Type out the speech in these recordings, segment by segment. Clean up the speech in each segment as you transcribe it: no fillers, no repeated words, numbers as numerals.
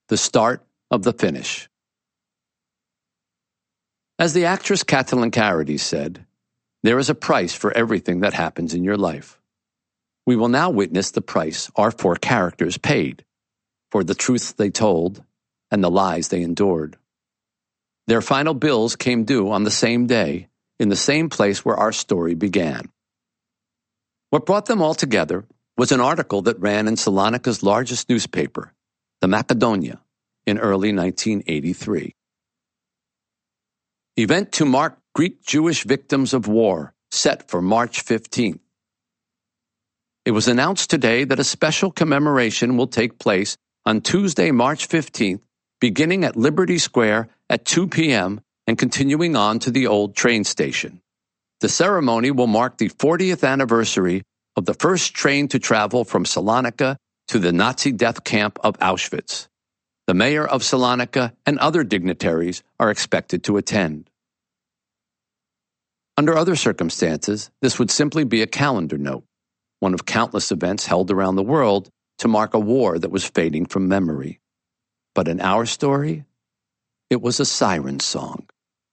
The Start of the Finish. As the actress Kathleen Carity said, there is a price for everything that happens in your life. We will now witness the price our four characters paid for the truths they told and the lies they endured. Their final bills came due on the same day, in the same place where our story began. What brought them all together was an article that ran in Salonika's largest newspaper, the Macedonia, in early 1983. Event to mark Greek-Jewish victims of war, set for March 15th. It was announced today that a special commemoration will take place on Tuesday, March 15th, beginning at Liberty Square at 2 p.m. and continuing on to the old train station. The ceremony will mark the 40th anniversary of the first train to travel from Salonika to the Nazi death camp of Auschwitz. The mayor of Salonika and other dignitaries are expected to attend. Under other circumstances, this would simply be a calendar note, one of countless events held around the world to mark a war that was fading from memory. But in our story, it was a siren song.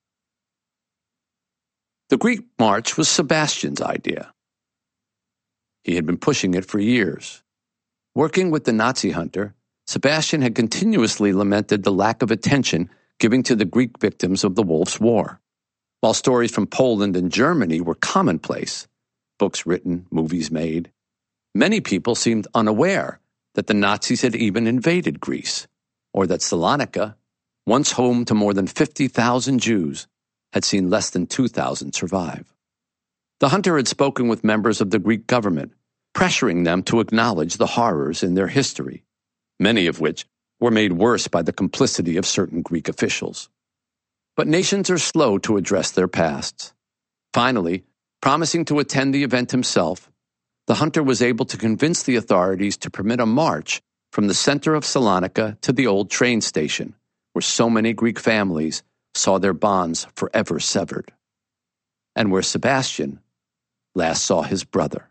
The Greek March was Sebastian's idea. He had been pushing it for years. Working with the Nazi hunter, Sebastian had continuously lamented the lack of attention given to the Greek victims of the Wolf's War. While stories from Poland and Germany were commonplace, books written, movies made, many people seemed unaware that the Nazis had even invaded Greece, or that Salonika, once home to more than 50,000 Jews, had seen less than 2,000 survive. The hunter had spoken with members of the Greek government, pressuring them to acknowledge the horrors in their history, many of which were made worse by the complicity of certain Greek officials. But nations are slow to address their pasts. Finally, promising to attend the event himself, the hunter was able to convince the authorities to permit a march from the center of Salonika to the old train station, where so many Greek families saw their bonds forever severed, and where Sebastian last saw his brother.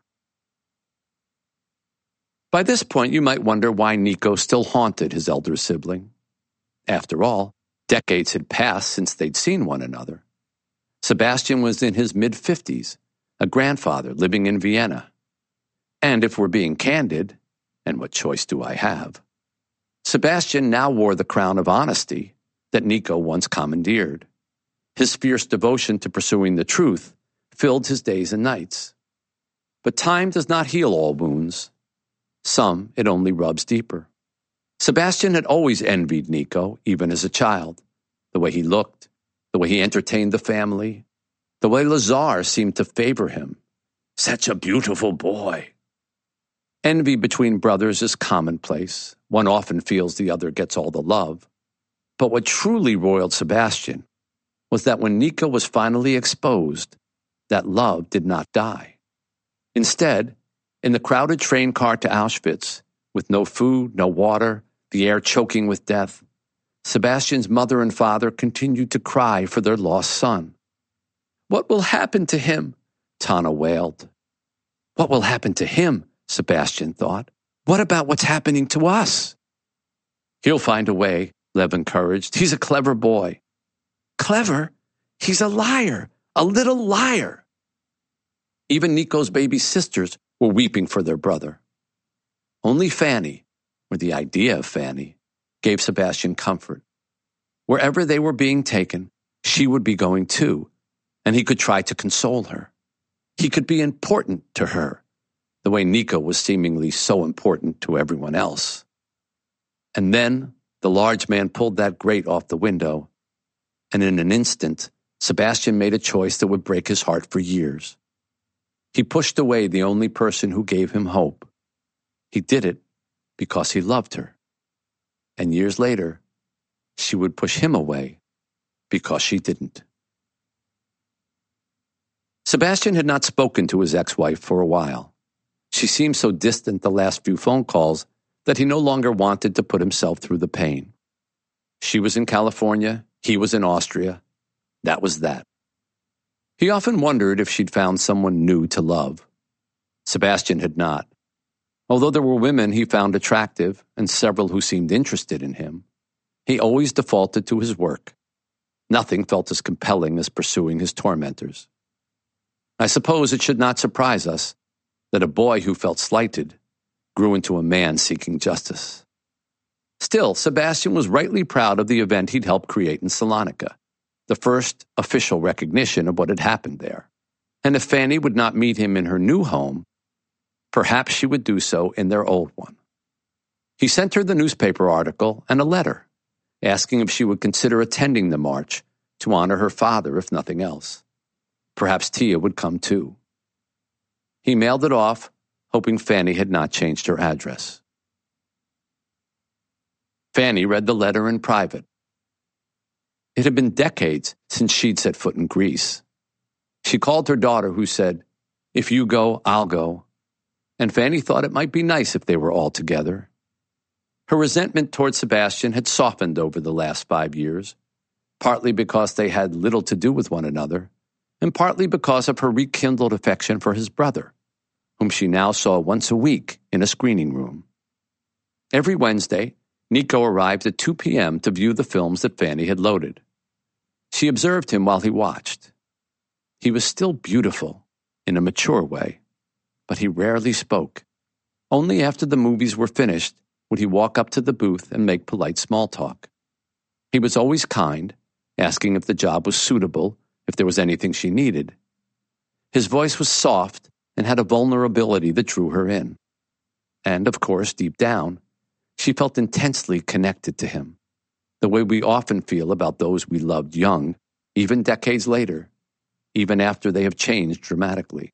By this point, you might wonder why Nico still haunted his elder sibling. After all, decades had passed since they'd seen one another. Sebastian was in his mid-50s, a grandfather living in Vienna. And if we're being candid, and what choice do I have, Sebastian now wore the crown of honesty that Nico once commandeered. His fierce devotion to pursuing the truth filled his days and nights. But time does not heal all wounds. Some it only rubs deeper. Sebastian had always envied Nico, even as a child. The way he looked, the way he entertained the family, the way Lazar seemed to favor him. Such a beautiful boy. Envy between brothers is commonplace. One often feels the other gets all the love. But what truly roiled Sebastian was that when Nico was finally exposed, that love did not die. Instead, in the crowded train car to Auschwitz, with no food, no water, the air choking with death, Sebastian's mother and father continued to cry for their lost son. "What will happen to him?" Tana wailed. "What will happen to him?" Sebastian thought. "What about what's happening to us?" "He'll find a way," Lev encouraged. "He's a clever boy." "Clever? He's a liar, a little liar." Even Nico's baby sisters were weeping for their brother. Only Fanny, or the idea of Fanny, gave Sebastian comfort. Wherever they were being taken, she would be going too, and he could try to console her. He could be important to her, the way Nico was seemingly so important to everyone else. And then the large man pulled that grate off the window, and in an instant, Sebastian made a choice that would break his heart for years. He pushed away the only person who gave him hope. He did it because he loved her. And years later, she would push him away because she didn't. Sebastian had not spoken to his ex-wife for a while. She seemed so distant the last few phone calls that he no longer wanted to put himself through the pain. She was in California, he was in Austria. That was that. He often wondered if she'd found someone new to love. Sebastian had not. Although there were women he found attractive and several who seemed interested in him, He always defaulted to his work. Nothing felt as compelling as pursuing his tormentors. I suppose it should not surprise us that a boy who felt slighted grew into a man seeking justice. Still, Sebastian was rightly proud of the event he'd helped create in Salonika, the first official recognition of what had happened there. And if Fanny would not meet him in her new home, perhaps she would do so in their old one. He sent her the newspaper article and a letter, asking if she would consider attending the march to honor her father, if nothing else. Perhaps Tia would come too. He mailed it off, hoping Fanny had not changed her address. Fanny read the letter in private. It had been decades since she'd set foot in Greece. She called her daughter, who said, "If you go, I'll go." And Fanny thought it might be nice if they were all together. Her resentment toward Sebastian had softened over the last 5 years, partly because they had little to do with one another, and partly because of her rekindled affection for his brother, whom she now saw once a week in a screening room. Every Wednesday, Nico arrived at 2 p.m. to view the films that Fanny had loaded. She observed him while he watched. He was still beautiful, in a mature way, but he rarely spoke. Only after the movies were finished would he walk up to the booth and make polite small talk. He was always kind, asking if the job was suitable, if there was anything she needed. His voice was soft and had a vulnerability that drew her in. And, of course, deep down, she felt intensely connected to him, the way we often feel about those we loved young, even decades later, even after they have changed dramatically.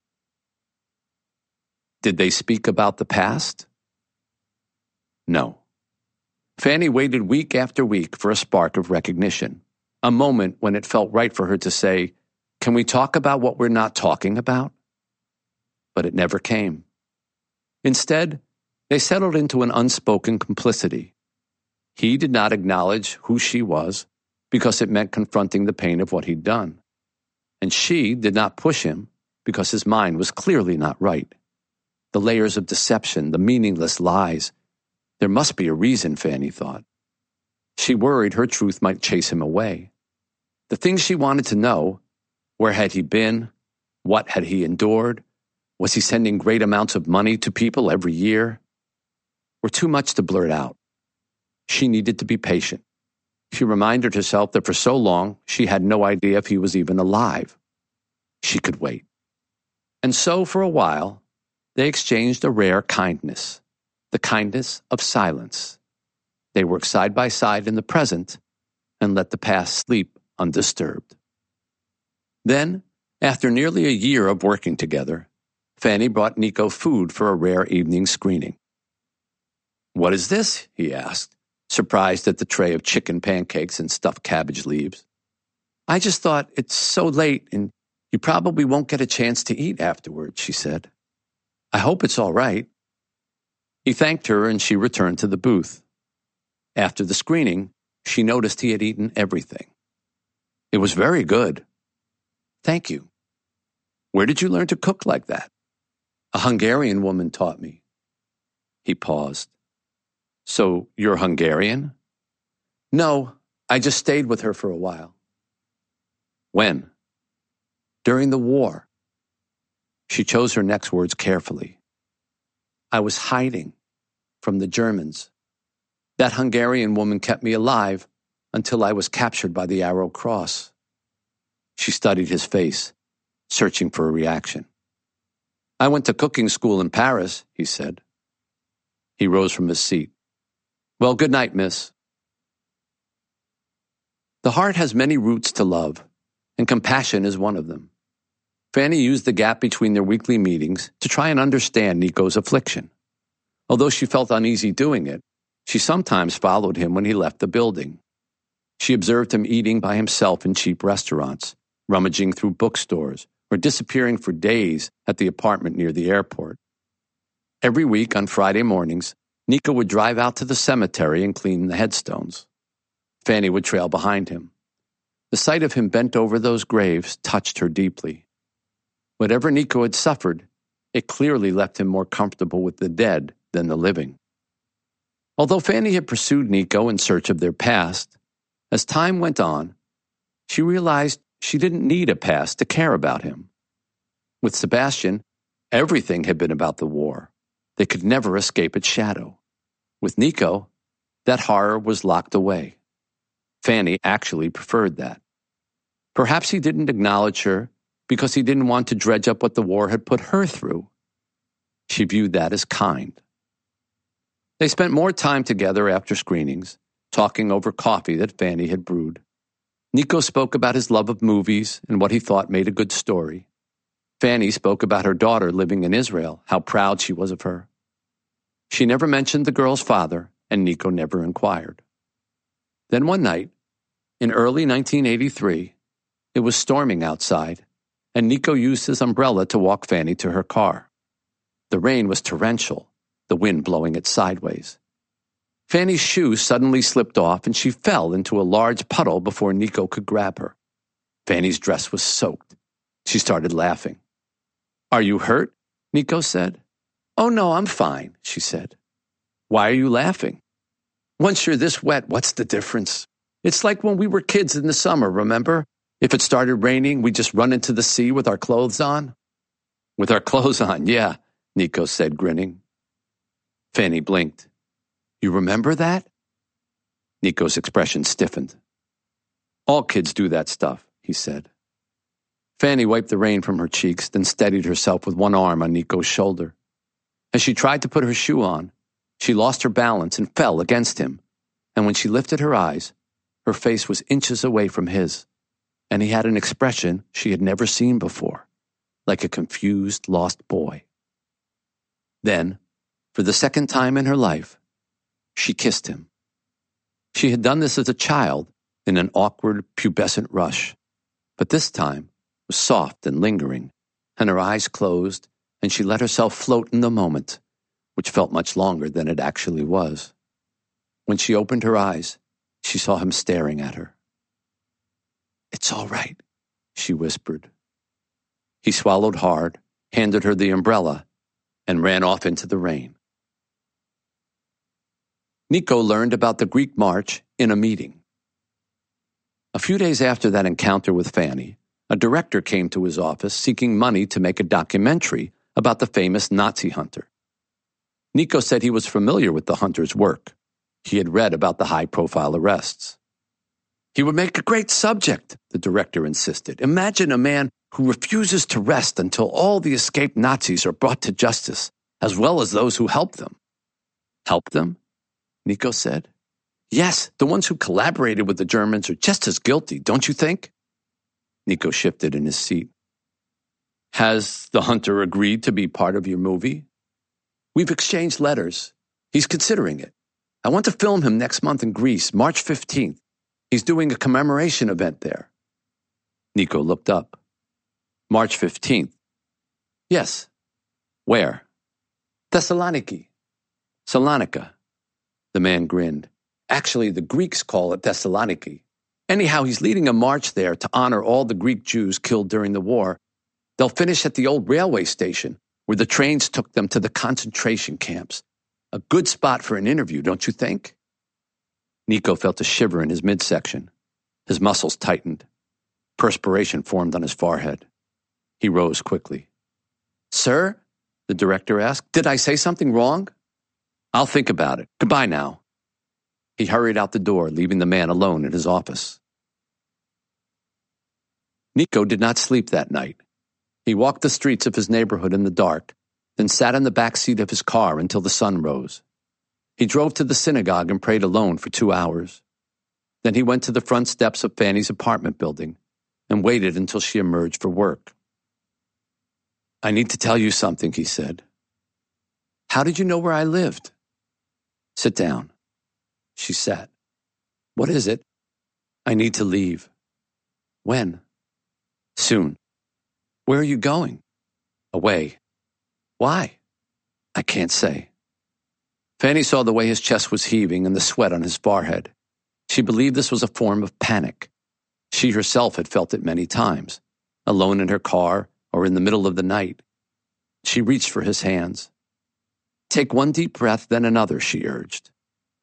Did they speak about the past? No. Fanny waited week after week for a spark of recognition, a moment when it felt right for her to say, "Can we talk about what we're not talking about?" But it never came. Instead, they settled into an unspoken complicity. He did not acknowledge who she was because it meant confronting the pain of what he'd done. And she did not push him because his mind was clearly not right. The layers of deception, the meaningless lies. There must be a reason, Fanny thought. She worried her truth might chase him away. The things she wanted to know, where had he been? What had he endured? Was he sending great amounts of money to people every year? Were too much to blurt out. She needed to be patient. She reminded herself that for so long she had no idea if he was even alive. She could wait. And so, for a while, they exchanged a rare kindness, the kindness of silence. They worked side by side in the present and let the past sleep undisturbed. Then, after nearly a year of working together, Fanny brought Nico food for a rare evening screening. "What is this?" he asked, surprised at the tray of chicken pancakes and stuffed cabbage leaves. "I just thought it's so late and you probably won't get a chance to eat afterwards," she said. "I hope it's all right." He thanked her and she returned to the booth. After the screening, she noticed he had eaten everything. "It was very good." "Thank you. Where did you learn to cook like that?" "A Hungarian woman taught me." He paused. "So you're Hungarian?" "No, I just stayed with her for a while." "When?" "During the war." She chose her next words carefully. "I was hiding from the Germans. That Hungarian woman kept me alive until I was captured by the Arrow Cross." She studied his face, searching for a reaction. "I went to cooking school in Paris," he said. He rose from his seat. "Well, good night, miss." The heart has many roots to love, and compassion is one of them. Fanny used the gap between their weekly meetings to try and understand Nico's affliction. Although she felt uneasy doing it, she sometimes followed him when he left the building. She observed him eating by himself in cheap restaurants, rummaging through bookstores, or disappearing for days at the apartment near the airport. Every week on Friday mornings, Nico would drive out to the cemetery and clean the headstones. Fanny would trail behind him. The sight of him bent over those graves touched her deeply. Whatever Nico had suffered, it clearly left him more comfortable with the dead than the living. Although Fanny had pursued Nico in search of their past, as time went on, she realized she didn't need a past to care about him. With Sebastian, everything had been about the war. They could never escape its shadow. With Nico, that horror was locked away. Fanny actually preferred that. Perhaps he didn't acknowledge her because he didn't want to dredge up what the war had put her through. She viewed that as kind. They spent more time together after screenings, talking over coffee that Fanny had brewed. Nico spoke about his love of movies and what he thought made a good story. Fanny spoke about her daughter living in Israel, how proud she was of her. She never mentioned the girl's father, and Nico never inquired. Then one night, in early 1983, it was storming outside, and Nico used his umbrella to walk Fanny to her car. The rain was torrential, the wind blowing it sideways. Fanny's shoe suddenly slipped off, and she fell into a large puddle before Nico could grab her. Fanny's dress was soaked. She started laughing. "Are you hurt?" Nico said. "Oh, no, I'm fine," she said. "Why are you laughing?" "Once you're this wet, what's the difference? It's like when we were kids in the summer, remember? If it started raining, we'd just run into the sea with our clothes on." "With our clothes on, yeah," Nico said, grinning. Fanny blinked. "You remember that?" Nico's expression stiffened. "All kids do that stuff," he said. Fanny wiped the rain from her cheeks, then steadied herself with one arm on Nico's shoulder. As she tried to put her shoe on, she lost her balance and fell against him, and when she lifted her eyes, her face was inches away from his, and he had an expression she had never seen before, like a confused, lost boy. Then, for the second time in her life, she kissed him. She had done this as a child in an awkward, pubescent rush, but this time was soft and lingering, and her eyes closed, and she let herself float in the moment, which felt much longer than it actually was. When she opened her eyes, she saw him staring at her. "It's all right," she whispered. He swallowed hard, handed her the umbrella, and ran off into the rain. Nico learned about the Greek March in a meeting. A few days after that encounter with Fanny, a director came to his office seeking money to make a documentary about the famous Nazi hunter. Nico said he was familiar with the hunter's work. He had read about the high-profile arrests. "He would make a great subject," the director insisted. "Imagine a man who refuses to rest until all the escaped Nazis are brought to justice, as well as those who helped them." "Helped them?" Nico said. "Yes, the ones who collaborated with the Germans are just as guilty, don't you think?" Nico shifted in his seat. "Has the hunter agreed to be part of your movie?" "We've exchanged letters. He's considering it. I want to film him next month in Greece, March 15th. He's doing a commemoration event there." Nico looked up. "March 15th? "Yes." "Where?" "Thessaloniki." "Salonika." The man grinned. "Actually, the Greeks call it Thessaloniki. Anyhow, he's leading a march there to honor all the Greek Jews killed during the war. They'll finish at the old railway station, where the trains took them to the concentration camps. A good spot for an interview, don't you think?" Nico felt a shiver in his midsection. His muscles tightened. Perspiration formed on his forehead. He rose quickly. "Sir?" the director asked. "Did I say something wrong?" "I'll think about it. Goodbye now." He hurried out the door, leaving the man alone in his office. Nico did not sleep that night. He walked the streets of his neighborhood in the dark, then sat in the back seat of his car until the sun rose. He drove to the synagogue and prayed alone for 2 hours. Then he went to the front steps of Fanny's apartment building and waited until she emerged for work. "I need to tell you something," he said. "How did you know where I lived?" "Sit down." She sat. "What is it?" "I need to leave." "When?" "Soon." "Where are you going?" "Away." "Why?" "I can't say." Fanny saw the way his chest was heaving and the sweat on his forehead. She believed this was a form of panic. She herself had felt it many times, alone in her car or in the middle of the night. She reached for his hands. "Take one deep breath, then another," she urged.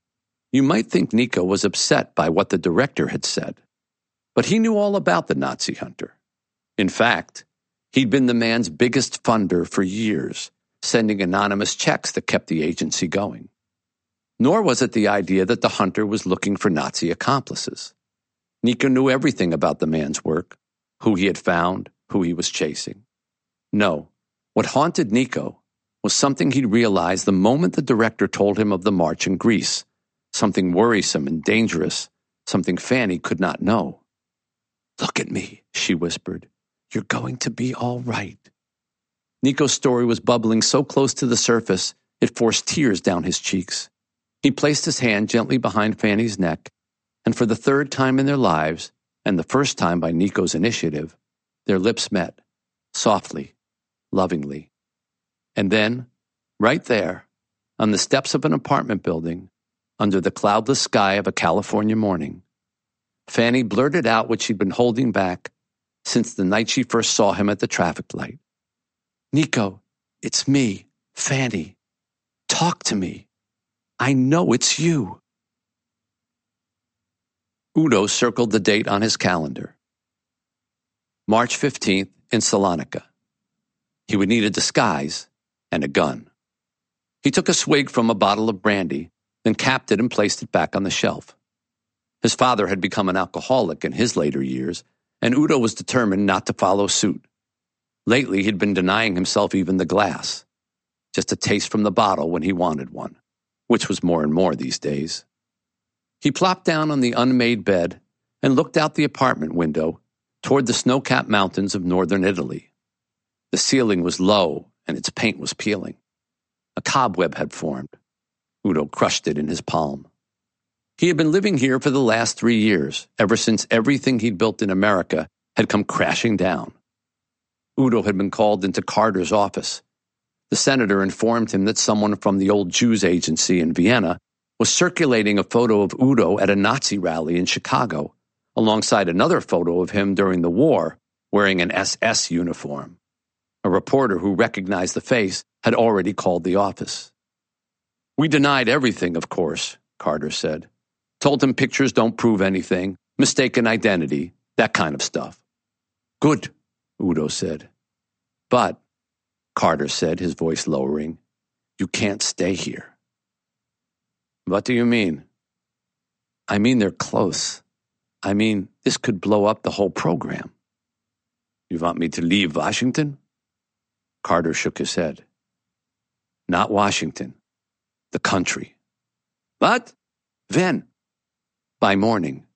You might think Nico was upset by what the director had said, but he knew all about the Nazi hunter. In fact, he'd been the man's biggest funder for years, sending anonymous checks that kept the agency going. Nor was it the idea that the hunter was looking for Nazi accomplices. Nico knew everything about the man's work, who he had found, who he was chasing. No, what haunted Nico was something he'd realized the moment the director told him of the march in Greece, something worrisome and dangerous, something Fanny could not know. "Look at me," she whispered. "You're going to be all right." Nico's story was bubbling so close to the surface, it forced tears down his cheeks. He placed his hand gently behind Fanny's neck, and for the third time in their lives, and the first time by Nico's initiative, their lips met, softly, lovingly. And then, right there, on the steps of an apartment building, under the cloudless sky of a California morning, Fanny blurted out what she'd been holding back since the night she first saw him at the traffic light. "Nico, it's me, Fanny. Talk to me. I know it's you." Udo circled the date on his calendar. March 15th in Salonika. He would need a disguise and a gun. He took a swig from a bottle of brandy, then capped it and placed it back on the shelf. His father had become an alcoholic in his later years, and Udo was determined not to follow suit. Lately, he'd been denying himself even the glass, just a taste from the bottle when he wanted one, which was more and more these days. He plopped down on the unmade bed and looked out the apartment window toward the snow-capped mountains of northern Italy. The ceiling was low and its paint was peeling. A cobweb had formed. Udo crushed it in his palm. He had been living here for the last 3 years, ever since everything he'd built in America had come crashing down. Udo had been called into Carter's office. The senator informed him that someone from the old Jews agency in Vienna was circulating a photo of Udo at a Nazi rally in Chicago, alongside another photo of him during the war wearing an SS uniform. A reporter who recognized the face had already called the office. "We denied everything, of course," Carter said. "Told him pictures don't prove anything, mistaken identity, that kind of stuff." "Good," Udo said. "But," Carter said, his voice lowering, "you can't stay here." "What do you mean?" "I mean they're close. I mean, this could blow up the whole program." "You want me to leave Washington?" Carter shook his head. "Not Washington. The country." "What? When?" "By morning."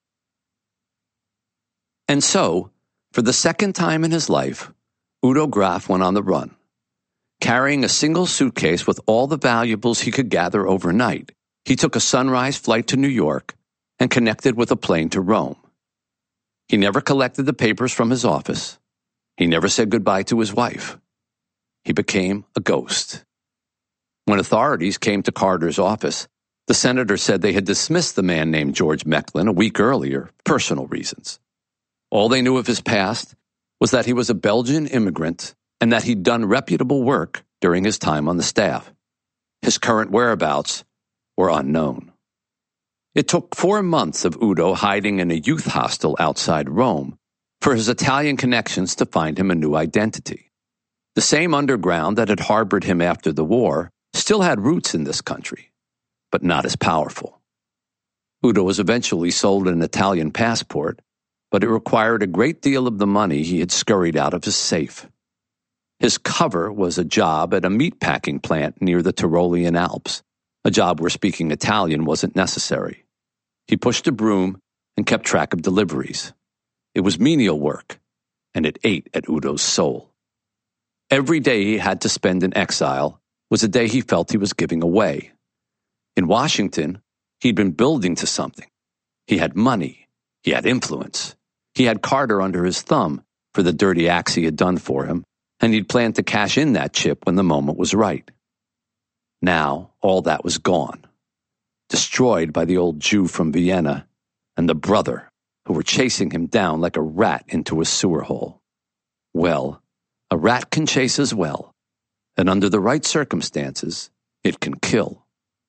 And so, for the second time in his life, Udo Graf went on the run. Carrying a single suitcase with all the valuables he could gather overnight, he took a sunrise flight to New York and connected with a plane to Rome. He never collected the papers from his office. He never said goodbye to his wife. He became a ghost. When authorities came to Carter's office, the senator said they had dismissed the man named George Mecklin a week earlier for personal reasons. All they knew of his past was that he was a Belgian immigrant and that he'd done reputable work during his time on the staff. His current whereabouts were unknown. It took 4 months of Udo hiding in a youth hostel outside Rome for his Italian connections to find him a new identity. The same underground that had harbored him after the war still had roots in this country, but not as powerful. Udo was eventually sold an Italian passport, but it required a great deal of the money he had scurried out of his safe. His cover was a job at a meatpacking plant near the Tyrolean Alps, a job where speaking Italian wasn't necessary. He pushed a broom and kept track of deliveries. It was menial work, and it ate at Udo's soul. Every day he had to spend in exile was a day he felt he was giving away. In Washington, he'd been building to something. He had money. He had influence. He had Carter under his thumb for the dirty acts he had done for him, and he'd planned to cash in that chip when the moment was right. Now, all that was gone, destroyed by the old Jew from Vienna and the brother who were chasing him down like a rat into a sewer hole. Well, a rat can chase as well, and under the right circumstances, it can kill.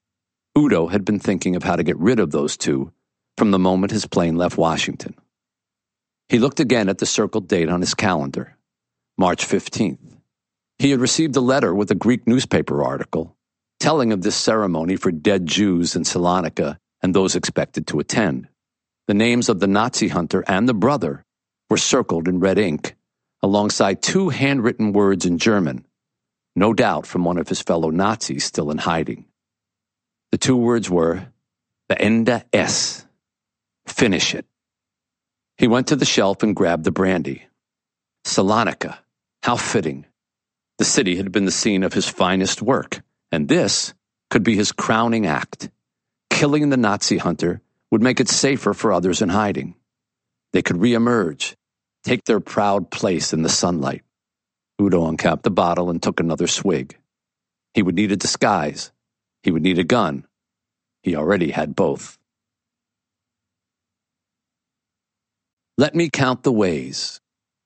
Udo had been thinking of how to get rid of those two from the moment his plane left Washington. He looked again at the circled date on his calendar, March 15th. He had received a letter with a Greek newspaper article telling of this ceremony for dead Jews in Salonika and those expected to attend. The names of the Nazi hunter and the brother were circled in red ink, alongside two handwritten words in German, no doubt from one of his fellow Nazis still in hiding. The two words were, Beende es, finish it. He went to the shelf and grabbed the brandy. Salonika, how fitting. The city had been the scene of his finest work, and this could be his crowning act. Killing the Nazi hunter would make it safer for others in hiding. They could reemerge, take their proud place in the sunlight. Udo uncapped the bottle and took another swig. He would need a disguise. He would need a gun. He already had both. Let me count the ways.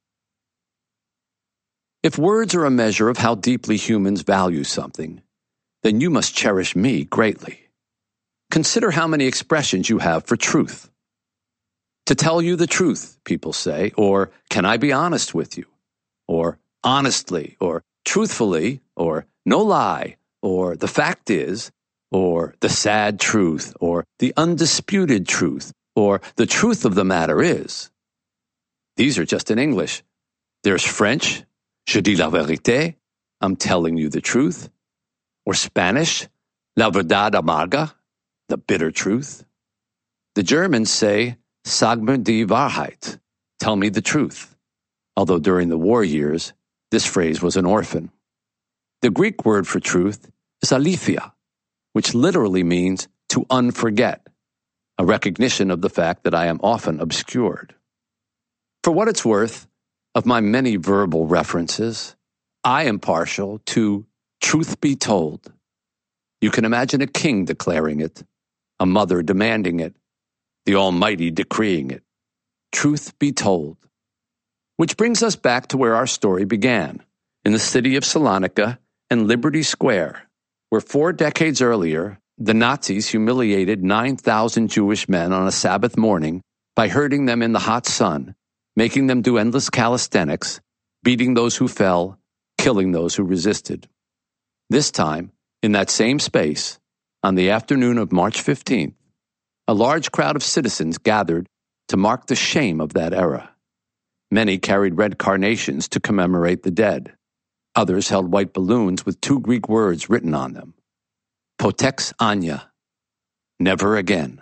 If words are a measure of how deeply humans value something, then you must cherish me greatly. Consider how many expressions you have for truth. To tell you the truth, people say, or can I be honest with you? Or honestly, or truthfully, or no lie, or the fact is, or the sad truth, or the undisputed truth, or the truth of the matter is. These are just in English. There's French, je dis la vérité, I'm telling you the truth. Or Spanish, la verdad amarga, the bitter truth. The Germans say, sag mir die Wahrheit, tell me the truth, although during the war years, this phrase was an orphan. The Greek word for truth is aletheia, which literally means to unforget, a recognition of the fact that I am often obscured. For what it's worth, of my many verbal references, I am partial to truth be told. You can imagine a king declaring it, a mother demanding it, the Almighty decreeing it. Truth be told. Which brings us back to where our story began, in the city of Salonika and Liberty Square, where 4 decades earlier, the Nazis humiliated 9,000 Jewish men on a Sabbath morning by herding them in the hot sun, making them do endless calisthenics, beating those who fell, killing those who resisted. This time, in that same space, on the afternoon of March 15th, a large crowd of citizens gathered to mark the shame of that era. Many carried red carnations to commemorate the dead. Others held white balloons with 2 Greek words written on them. Potex Anya, never again.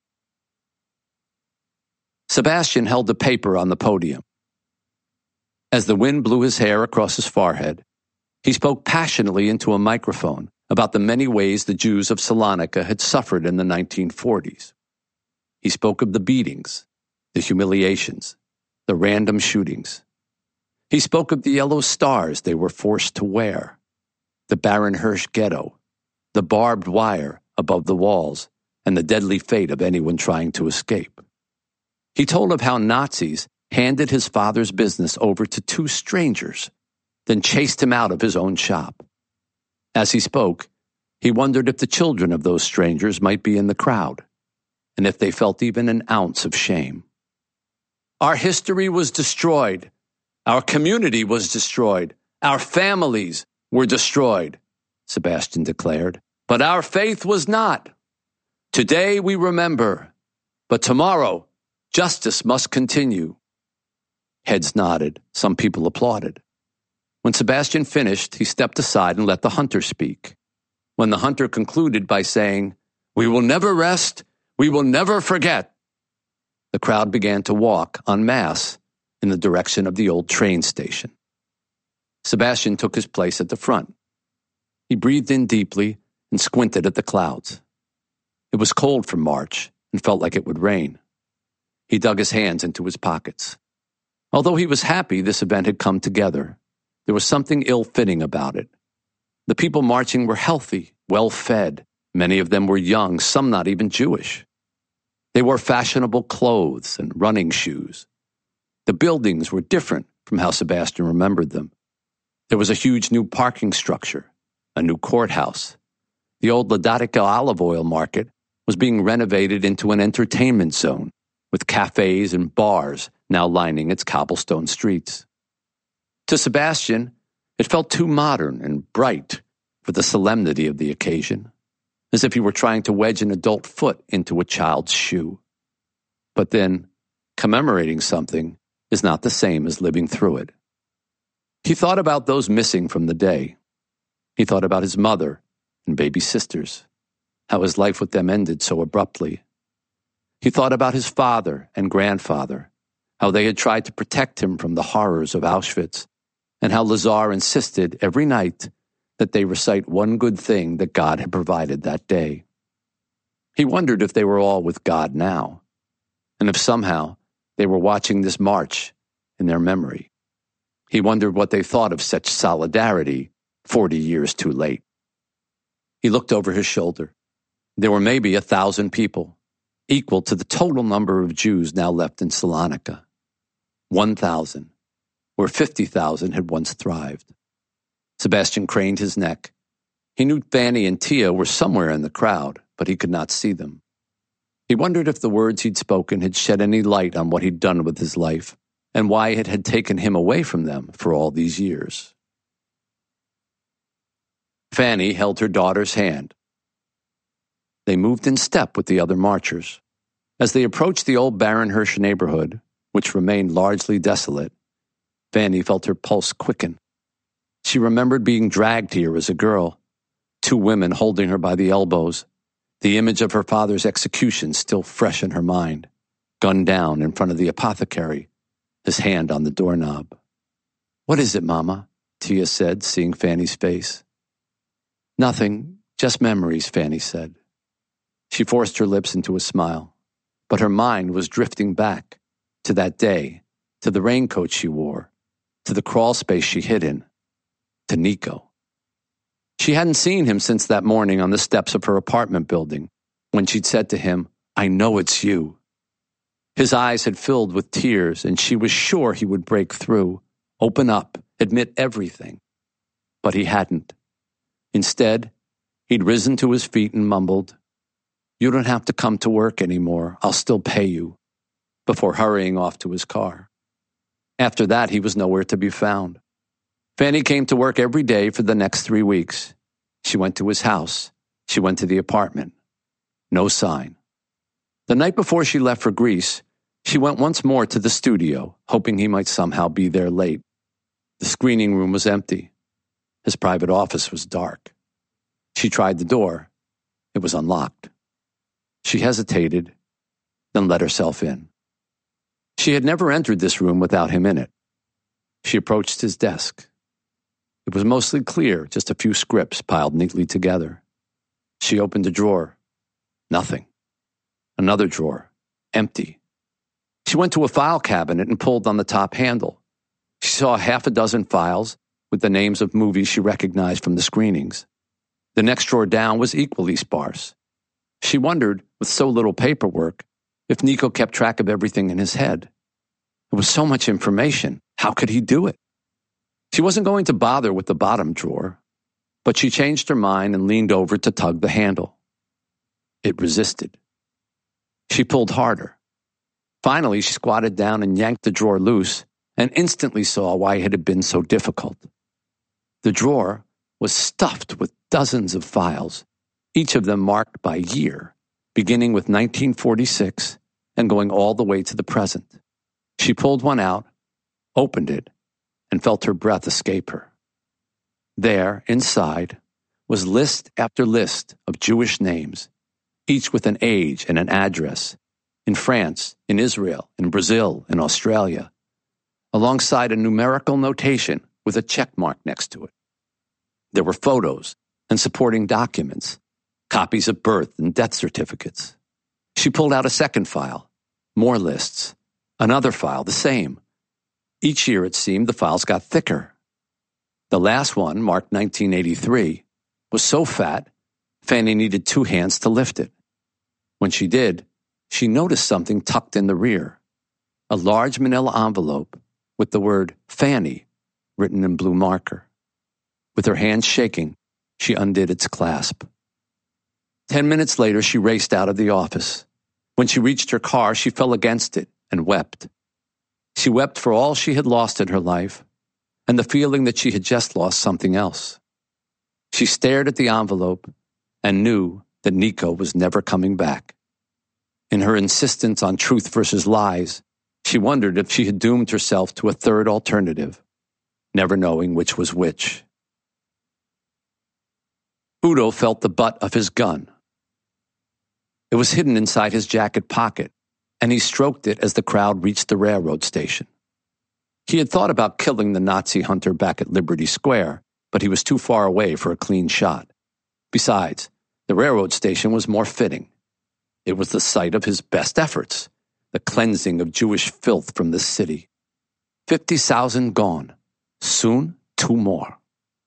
Sebastian held the paper on the podium. As the wind blew his hair across his forehead, he spoke passionately into a microphone about the many ways the Jews of Salonika had suffered in the 1940s. He spoke of the beatings, the humiliations, the random shootings. He spoke of the yellow stars they were forced to wear, the Baron Hirsch ghetto, the barbed wire above the walls, and the deadly fate of anyone trying to escape. He told of how Nazis handed his father's business over to 2 strangers, then chased him out of his own shop. As he spoke, he wondered if the children of those strangers might be in the crowd, and if they felt even an ounce of shame. Our history was destroyed. Our community was destroyed. Our families were destroyed, Sebastian declared. But our faith was not. Today we remember, but tomorrow justice must continue. Heads nodded. Some people applauded. When Sebastian finished, he stepped aside and let the hunter speak. When the hunter concluded by saying, "We will never rest, we will never forget," the crowd began to walk en masse in the direction of the old train station. Sebastian took his place at the front. He breathed in deeply and squinted at the clouds. It was cold for March and felt like it would rain. He dug his hands into his pockets. Although he was happy this event had come together, there was something ill-fitting about it. The people marching were healthy, well-fed. Many of them were young, some not even Jewish. They wore fashionable clothes and running shoes. The buildings were different from how Sebastian remembered them. There was a huge new parking structure, a new courthouse, The old Ladatica olive oil market was being renovated into an entertainment zone, with cafes and bars now lining its cobblestone streets. To Sebastian, it felt too modern and bright for the solemnity of the occasion, as if he were trying to wedge an adult foot into a child's shoe. But then, commemorating something is not the same as living through it. He thought about those missing from the day. He thought about his mother and baby sisters, how his life with them ended so abruptly. He thought about his father and grandfather, how they had tried to protect him from the horrors of Auschwitz, and how Lazar insisted every night that they recite one good thing that God had provided that day. He wondered if they were all with God now, and if somehow they were watching this march in their memory. He wondered what they thought of such solidarity 40 years too late. He looked over his shoulder. There were maybe 1,000 people, equal to the total number of Jews now left in Salonika. 1,000, where 50,000 had once thrived. Sebastian craned his neck. He knew Fanny and Tia were somewhere in the crowd, but he could not see them. He wondered if the words he'd spoken had shed any light on what he'd done with his life, and why it had taken him away from them for all these years. Fanny held her daughter's hand. They moved in step with the other marchers. As they approached the old Baron Hirsch neighborhood, which remained largely desolate, Fanny felt her pulse quicken. She remembered being dragged here as a girl, 2 women holding her by the elbows, the image of her father's execution still fresh in her mind, gunned down in front of the apothecary, his hand on the doorknob. "What is it, Mama?" Tia said, seeing Fanny's face. "Nothing, just memories," Fanny said. She forced her lips into a smile, but her mind was drifting back to that day, to the raincoat she wore, to the crawl space she hid in, to Nico. She hadn't seen him since that morning on the steps of her apartment building, when she'd said to him, "I know it's you." His eyes had filled with tears, and she was sure he would break through, open up, admit everything. But he hadn't. Instead, he'd risen to his feet and mumbled, "You don't have to come to work anymore. I'll still pay you," before hurrying off to his car. After that, he was nowhere to be found. Fanny came to work every day for the next 3 weeks. She went to his house. She went to the apartment. No sign. The night before she left for Greece, she went once more to the studio, hoping he might somehow be there late. The screening room was empty. His private office was dark. She tried the door. It was unlocked. She hesitated, then let herself in. She had never entered this room without him in it. She approached his desk. It was mostly clear, just a few scripts piled neatly together. She opened a drawer. Nothing. Another drawer. Empty. She went to a file cabinet and pulled on the top handle. She saw 6 files with the names of movies she recognized from the screenings. The next drawer down was equally sparse. She wondered, with so little paperwork, if Nico kept track of everything in his head. It was so much information. How could he do it? She wasn't going to bother with the bottom drawer, but she changed her mind and leaned over to tug the handle. It resisted. She pulled harder. Finally, she squatted down and yanked the drawer loose, and instantly saw why it had been so difficult. The drawer was stuffed with dozens of files, each of them marked by year, beginning with 1946 and going all the way to the present. She pulled one out, opened it, and felt her breath escape her. There, inside, was list after list of Jewish names, each with an age and an address, in France, in Israel, in Brazil, in Australia, alongside a numerical notation with a check mark next to it. There were photos and supporting documents, copies of birth and death certificates. She pulled out a second file, more lists, another file, the same. Each year, it seemed, the files got thicker. The last one, marked 1983, was so fat, Fanny needed 2 hands to lift it. When she did, she noticed something tucked in the rear, a large manila envelope with the word Fanny written in blue marker. With her hands shaking, she undid its clasp. 10 minutes later, she raced out of the office. When she reached her car, she fell against it and wept. She wept for all she had lost in her life and the feeling that she had just lost something else. She stared at the envelope and knew that Nico was never coming back. In her insistence on truth versus lies, she wondered if she had doomed herself to a third alternative, never knowing which was which. Udo felt the butt of his gun. It was hidden inside his jacket pocket, and he stroked it as the crowd reached the railroad station. He had thought about killing the Nazi hunter back at Liberty Square, but he was too far away for a clean shot. Besides, the railroad station was more fitting. It was the site of his best efforts, the cleansing of Jewish filth from the city. 50,000 gone. Soon, 2 more.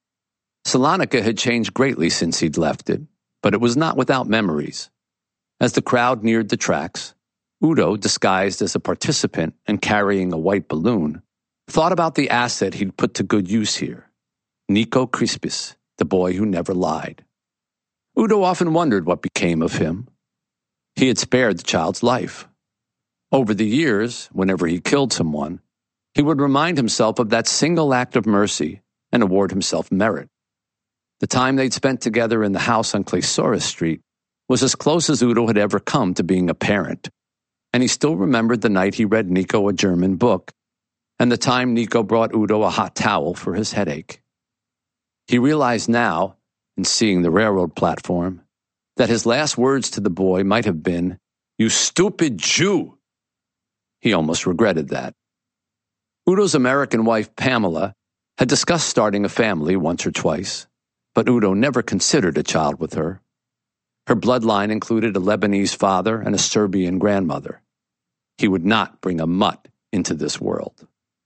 Salonika had changed greatly since he'd left it, but it was not without memories. As the crowd neared the tracks, Udo, disguised as a participant and carrying a white balloon, thought about the asset he'd put to good use here. Nico Crispus, the boy who never lied. Udo often wondered what became of him. He had spared the child's life. Over the years, whenever he killed someone, he would remind himself of that single act of mercy and award himself merit. The time they'd spent together in the house on Claysaurus Street was as close as Udo had ever come to being a parent, and he still remembered the night he read Nico a German book, and the time Nico brought Udo a hot towel for his headache. He realized now, in seeing the railroad platform, that his last words to the boy might have been, "You stupid Jew!" He almost regretted that. Udo's American wife, Pamela, had discussed starting a family once or twice, but Udo never considered a child with her. Her bloodline included a Lebanese father and a Serbian grandmother. He would not bring a mutt into this world.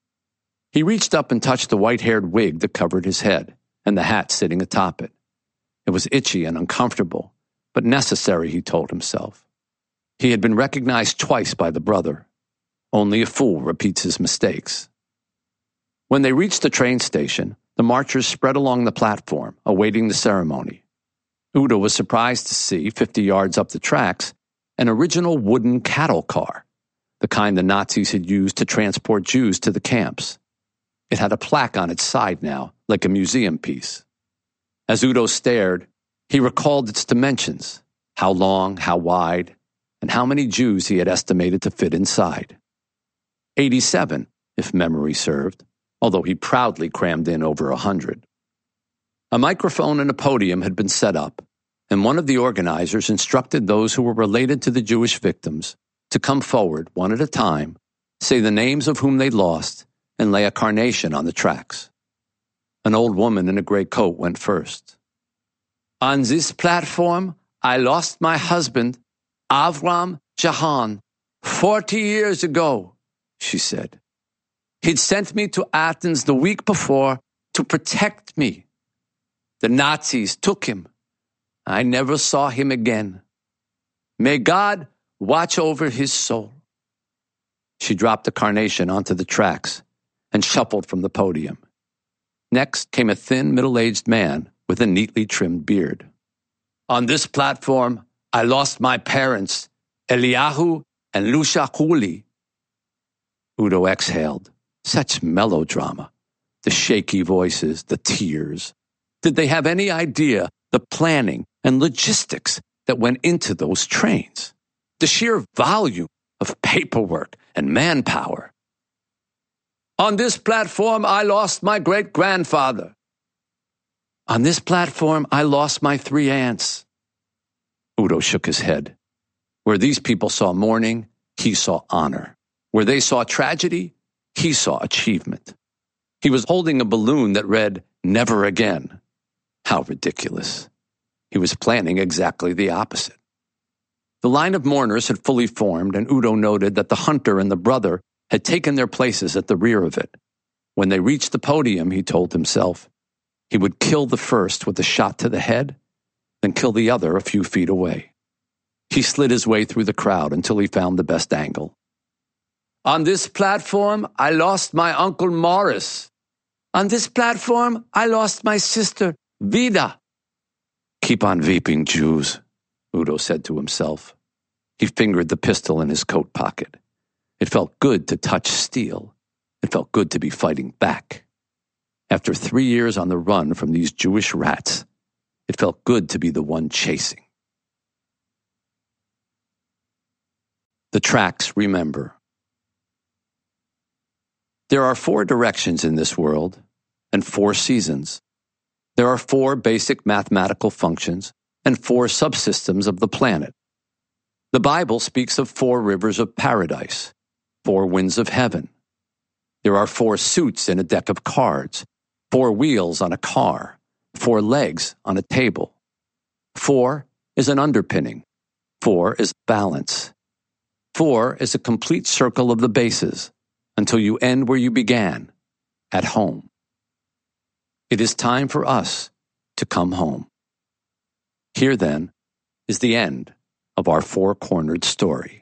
He reached up and touched the white-haired wig that covered his head and the hat sitting atop it. It was itchy and uncomfortable, but necessary, he told himself. He had been recognized twice by the brother. Only a fool repeats his mistakes. When they reached the train station, the marchers spread along the platform, awaiting the ceremony. Udo was surprised to see, 50 yards up the tracks, an original wooden cattle car, the kind the Nazis had used to transport Jews to the camps. It had a plaque on its side now, like a museum piece. As Udo stared, he recalled its dimensions, how long, how wide, and how many Jews he had estimated to fit inside. 87, if memory served, although he proudly crammed in over 100. A microphone and a podium had been set up, and one of the organizers instructed those who were related to the Jewish victims to come forward one at a time, say the names of whom they'd lost, and lay a carnation on the tracks. An old woman in a gray coat went first. "On this platform, I lost my husband, Avram Jahan, 40 years ago," she said. "He'd sent me to Athens the week before to protect me. The Nazis took him. I never saw him again. May God watch over his soul." She dropped the carnation onto the tracks and shuffled from the podium. Next came a thin, middle-aged man with a neatly trimmed beard. "On this platform, I lost my parents, Eliyahu and Lusha Huli." Udo exhaled. Such melodrama. The shaky voices, the tears. Did they have any idea the planning and logistics that went into those trains? The sheer volume of paperwork and manpower. "On this platform, I lost my great-grandfather." "On this platform, I lost my 3 aunts." Udo shook his head. Where these people saw mourning, he saw honor. Where they saw tragedy, he saw achievement. He was holding a balloon that read, "Never again." How ridiculous. He was planning exactly the opposite. The line of mourners had fully formed, and Udo noted that the hunter and the brother had taken their places at the rear of it. When they reached the podium, he told himself, he would kill the first with a shot to the head, then kill the other a few feet away. He slid his way through the crowd until he found the best angle. "On this platform, I lost my Uncle Morris. On this platform, I lost my sister, Vida." "Keep on weeping, Jews," Udo said to himself. He fingered the pistol in his coat pocket. It felt good to touch steel. It felt good to be fighting back. After 3 years on the run from these Jewish rats, it felt good to be the one chasing. The tracks remember. There are 4 directions in this world and 4 seasons. There are 4 basic mathematical functions and 4 subsystems of the planet. The Bible speaks of 4 rivers of paradise, 4 winds of heaven. There are 4 suits in a deck of cards, 4 wheels on a car, 4 legs on a table. 4 is an underpinning. 4 is balance. 4 is a complete circle of the bases until you end where you began, at home. It is time for us to come home. Here, then, is the end of our 4-cornered story.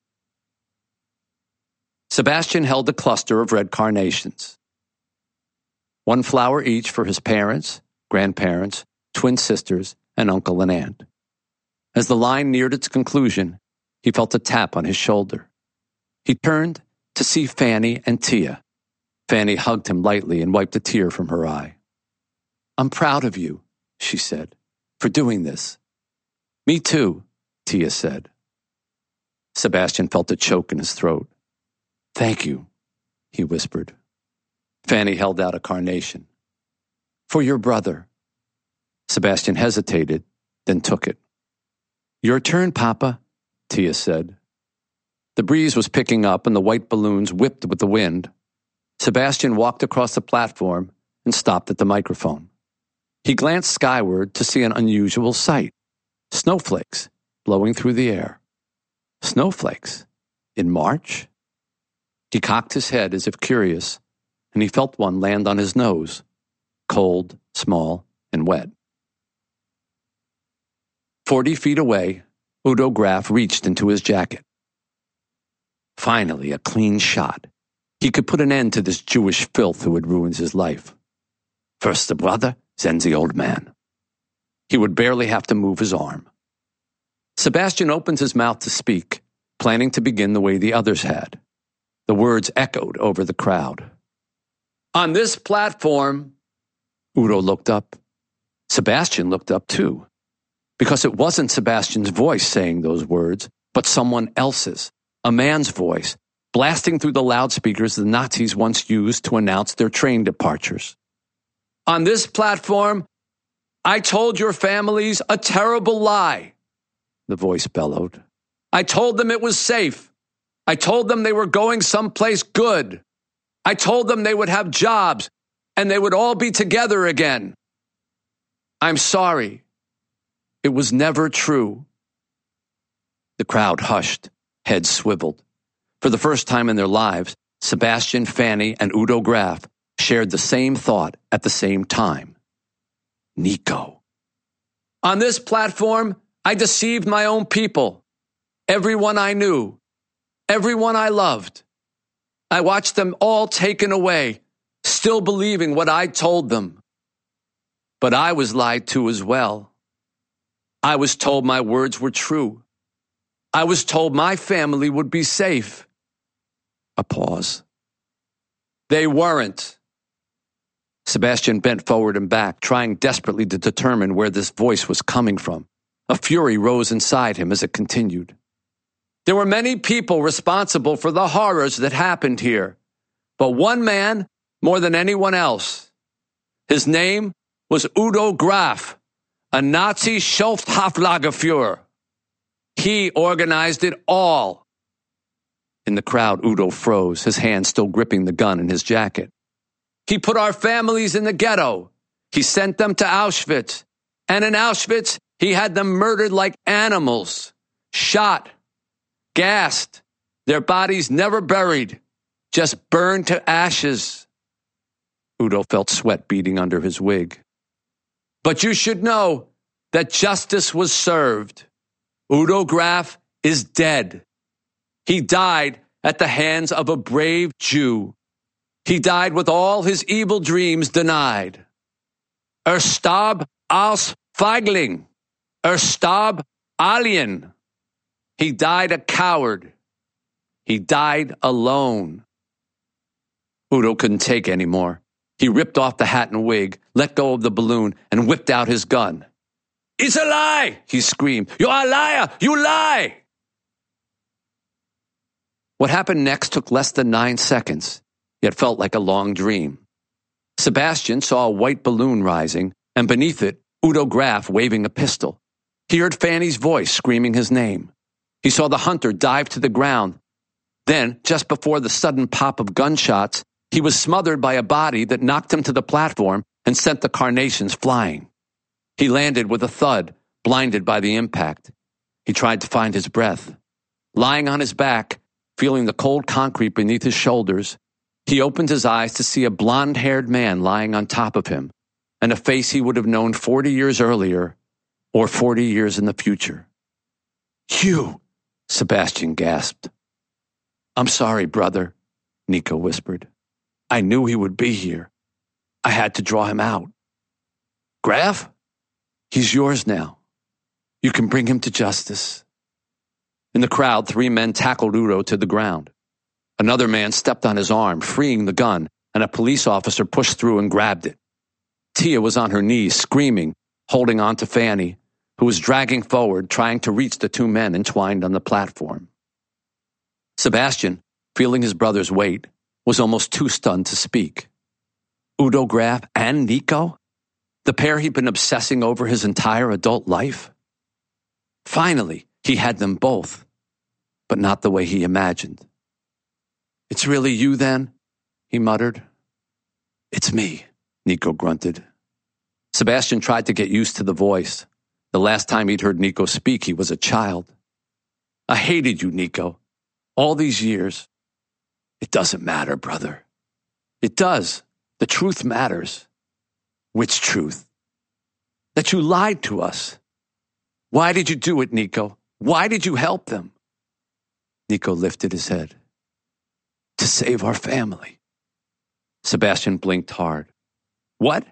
Sebastian held a cluster of red carnations. 1 flower each for his parents, grandparents, twin sisters, and uncle and aunt. As the line neared its conclusion, he felt a tap on his shoulder. He turned to see Fanny and Tia. Fanny hugged him lightly and wiped a tear from her eye. "I'm proud of you," she said, "for doing this." "Me too," Tia said. Sebastian felt a choke in his throat. "Thank you," he whispered. Fanny held out a carnation. "For your brother." Sebastian hesitated, then took it. "Your turn, Papa," Tia said. The breeze was picking up and the white balloons whipped with the wind. Sebastian walked across the platform and stopped at the microphone. He glanced skyward to see an unusual sight. Snowflakes blowing through the air. Snowflakes? In March? He cocked his head as if curious, and he felt one land on his nose, cold, small, and wet. 40 feet away, Udo Graf reached into his jacket. Finally, a clean shot. He could put an end to this Jewish filth who had ruined his life. First the brother, then the old man. He would barely have to move his arm. Sebastian opened his mouth to speak, planning to begin the way the others had. The words echoed over the crowd. "On this platform," Udo looked up. Sebastian looked up too, because it wasn't Sebastian's voice saying those words, but someone else's, a man's voice, blasting through the loudspeakers the Nazis once used to announce their train departures. "On this platform, I told your families a terrible lie," the voice bellowed. "I told them it was safe. I told them they were going someplace good. I told them they would have jobs and they would all be together again. I'm sorry. It was never true." The crowd hushed, heads swiveled. For the first time in their lives, Sebastian, Fanny, and Udo Graf shared the same thought at the same time. Nico. "On this platform, I deceived my own people. Everyone I knew. Everyone I loved. I watched them all taken away, still believing what I told them. But I was lied to as well. I was told my words were true. I was told my family would be safe." A pause. "They weren't." Sebastian bent forward and back, trying desperately to determine where this voice was coming from. A fury rose inside him as it continued. "There were many people responsible for the horrors that happened here, but one man more than anyone else. His name was Udo Graf, a Nazi Schutzhaftlagerführer. He organized it all." In the crowd, Udo froze, his hand still gripping the gun in his jacket. "He put our families in the ghetto. He sent them to Auschwitz. And in Auschwitz, he had them murdered like animals, shot, gassed, their bodies never buried, just burned to ashes." Udo felt sweat beading under his wig. "But you should know that justice was served. Udo Graf is dead. He died at the hands of a brave Jew. He died with all his evil dreams denied. Starb als Feigling. Starb alien. He died a coward. He died alone. Udo couldn't take any more. He ripped off the hat and wig, let go of the balloon, and whipped out his gun. "It's a lie!" he screamed. "You're a liar! You lie!" What happened next took less than 9 seconds, yet felt like a long dream. Sebastian saw a white balloon rising, and beneath it, Udo Graf waving a pistol. He heard Fanny's voice screaming his name. He saw the hunter dive to the ground. Then, just before the sudden pop of gunshots, he was smothered by a body that knocked him to the platform and sent the carnations flying. He landed with a thud, blinded by the impact. He tried to find his breath. Lying on his back, feeling the cold concrete beneath his shoulders, he opened his eyes to see a blonde-haired man lying on top of him, and a face he would have known 40 years earlier or 40 years in the future. "You!" Sebastian gasped. "I'm sorry, brother," Nico whispered. "I knew he would be here. I had to draw him out." "Graf? He's yours now. You can bring him to justice." In the crowd, 3 men tackled Udo to the ground. Another man stepped on his arm, freeing the gun, and a police officer pushed through and grabbed it. Tia was on her knees, screaming, holding on to Fanny, who was dragging forward, trying to reach the 2 men entwined on the platform. Sebastian, feeling his brother's weight, was almost too stunned to speak. Udo Graf and Nico? The pair he'd been obsessing over his entire adult life? Finally, he had them both, but not the way he imagined. "It's really you, then?" he muttered. "It's me," Nico grunted. Sebastian tried to get used to the voice. The last time he'd heard Nico speak, he was a child. "I hated you, Nico. All these years." "It doesn't matter, brother." "It does. The truth matters." "Which truth?" "That you lied to us." "Why did you do it, Nico? Why did you help them?" Nico lifted his head. "To save our family." Sebastian blinked hard. "What?"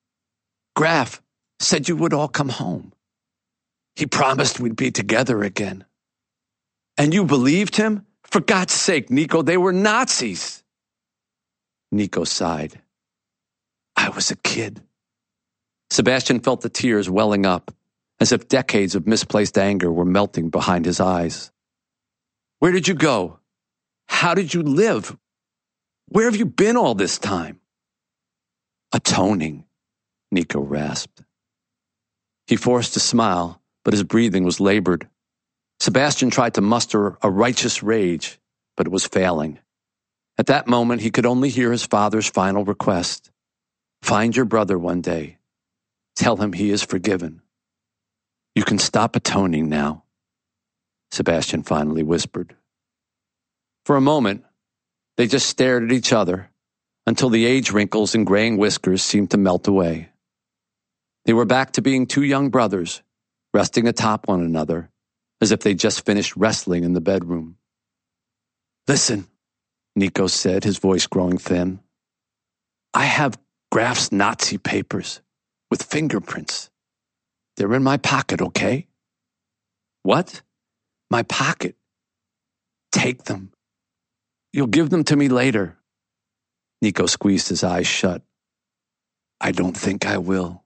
"Graf said you would all come home. He promised we'd be together again." "And you believed him? For God's sake, Nico, they were Nazis." Nico sighed. "I was a kid." Sebastian felt the tears welling up, as if decades of misplaced anger were melting behind his eyes. "Where did you go? How did you live? Where have you been all this time?" "Atoning," Nico rasped. He forced a smile, but his breathing was labored. Sebastian tried to muster a righteous rage, but it was failing. At that moment, he could only hear his father's final request. "Find your brother one day. Tell him he is forgiven. You can stop atoning now," Sebastian finally whispered. For a moment, they just stared at each other until the age wrinkles and graying whiskers seemed to melt away. They were back to being 2 young brothers, resting atop one another, as if they'd just finished wrestling in the bedroom. "Listen," Nico said, his voice growing thin. "I have Graf's Nazi papers with fingerprints. They're in my pocket, okay?" "What?" "My pocket. Take them. You'll give them to me later." Nico squeezed his eyes shut. "I don't think I will."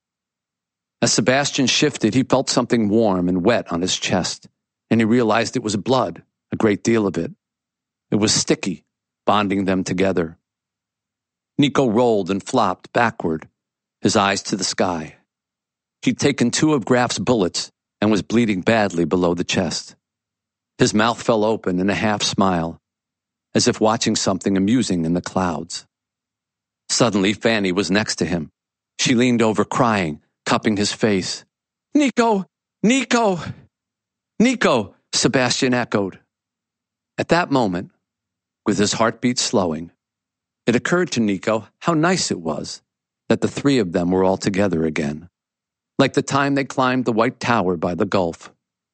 As Sebastian shifted, he felt something warm and wet on his chest, and he realized it was blood, a great deal of it. It was sticky, bonding them together. Nico rolled and flopped backward, his eyes to the sky. He'd taken 2 of Graf's bullets and was bleeding badly below the chest. His mouth fell open in a half smile, as if watching something amusing in the clouds. Suddenly, Fanny was next to him. She leaned over crying, cupping his face. "Nico! Nico! Nico!" Sebastian echoed. At that moment, with his heartbeat slowing, it occurred to Nico how nice it was that the 3 of them were all together again, like the time they climbed the White Tower by the Gulf.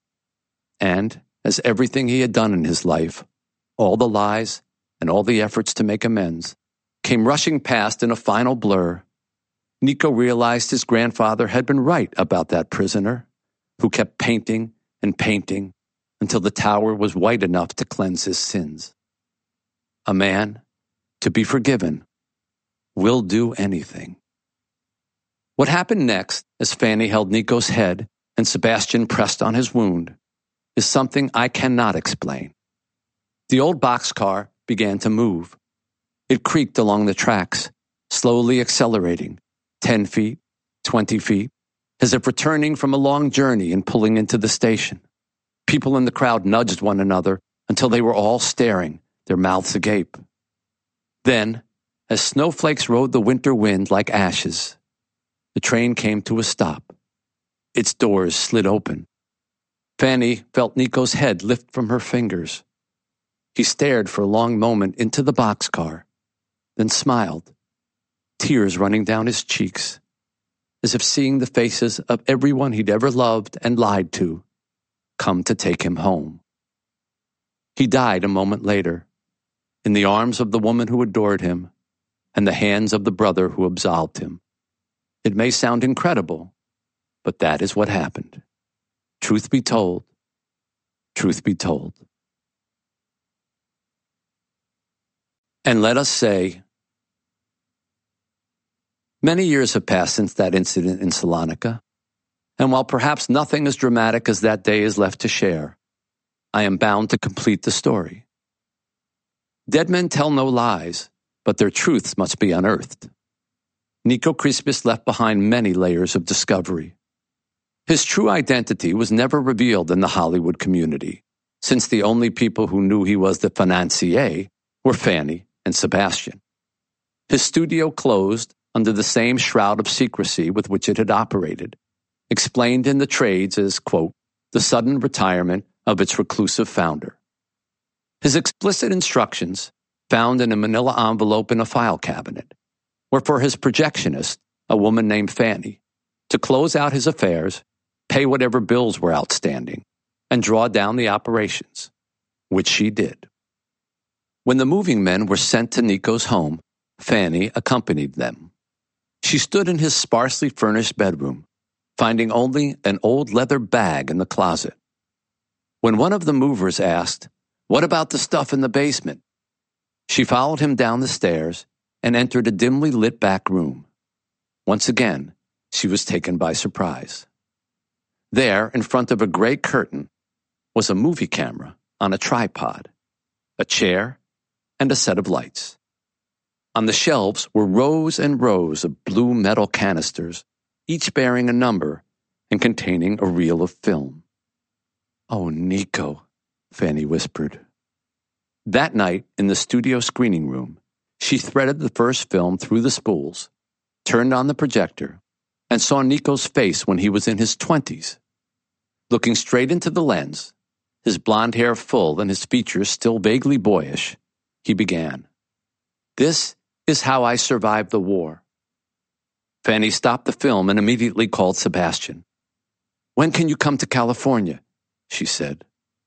And, as everything he had done in his life, all the lies and all the efforts to make amends, came rushing past in a final blur, Nico realized his grandfather had been right about that prisoner who kept painting and painting until the tower was white enough to cleanse his sins. A man, to be forgiven, will do anything. What happened next, as Fanny held Nico's head and Sebastian pressed on his wound, is something I cannot explain. The old boxcar began to move. It creaked along the tracks, slowly accelerating, 10 feet, 20 feet, as if returning from a long journey and pulling into the station. People in the crowd nudged one another until they were all staring, their mouths agape. Then, as snowflakes rode the winter wind like ashes, the train came to a stop. Its doors slid open. Fanny felt Nico's head lift from her fingers. He stared for a long moment into the boxcar, then smiled, tears running down his cheeks, as if seeing the faces of everyone he'd ever loved and lied to come to take him home. He died a moment later, in the arms of the woman who adored him and the hands of the brother who absolved him. It may sound incredible, but that is what happened. Truth be told, truth be told. And let us say, many years have passed since that incident in Salonika, and while perhaps nothing as dramatic as that day is left to share, I am bound to complete the story. Dead men tell no lies, but their truths must be unearthed. Nico Crispus left behind many layers of discovery. His true identity was never revealed in the Hollywood community, since the only people who knew he was the financier were Fanny and Sebastian. His studio closed under the same shroud of secrecy with which it had operated, explained in the trades as, quote, the sudden retirement of its reclusive founder. His explicit instructions, found in a manila envelope in a file cabinet, were for his projectionist, a woman named Fanny, to close out his affairs, pay whatever bills were outstanding, and draw down the operations, which she did. When the moving men were sent to Nico's home, Fanny accompanied them. She stood in his sparsely furnished bedroom, finding only an old leather bag in the closet. When one of the movers asked, "What about the stuff in the basement?" she followed him down the stairs and entered a dimly lit back room. Once again, she was taken by surprise. There, in front of a gray curtain, was a movie camera on a tripod, a chair, and a set of lights. On the shelves were rows and rows of blue metal canisters, each bearing a number and containing a reel of film. "Oh, Nico," Fanny whispered. That night, in the studio screening room, she threaded the first film through the spools, turned on the projector, and saw Nico's face when he was in his 20s. Looking straight into the lens, his blonde hair full and his features still vaguely boyish, he began, "This is how I survived the war." Fanny stopped the film and immediately called Sebastian. "When can you come to California?" she said.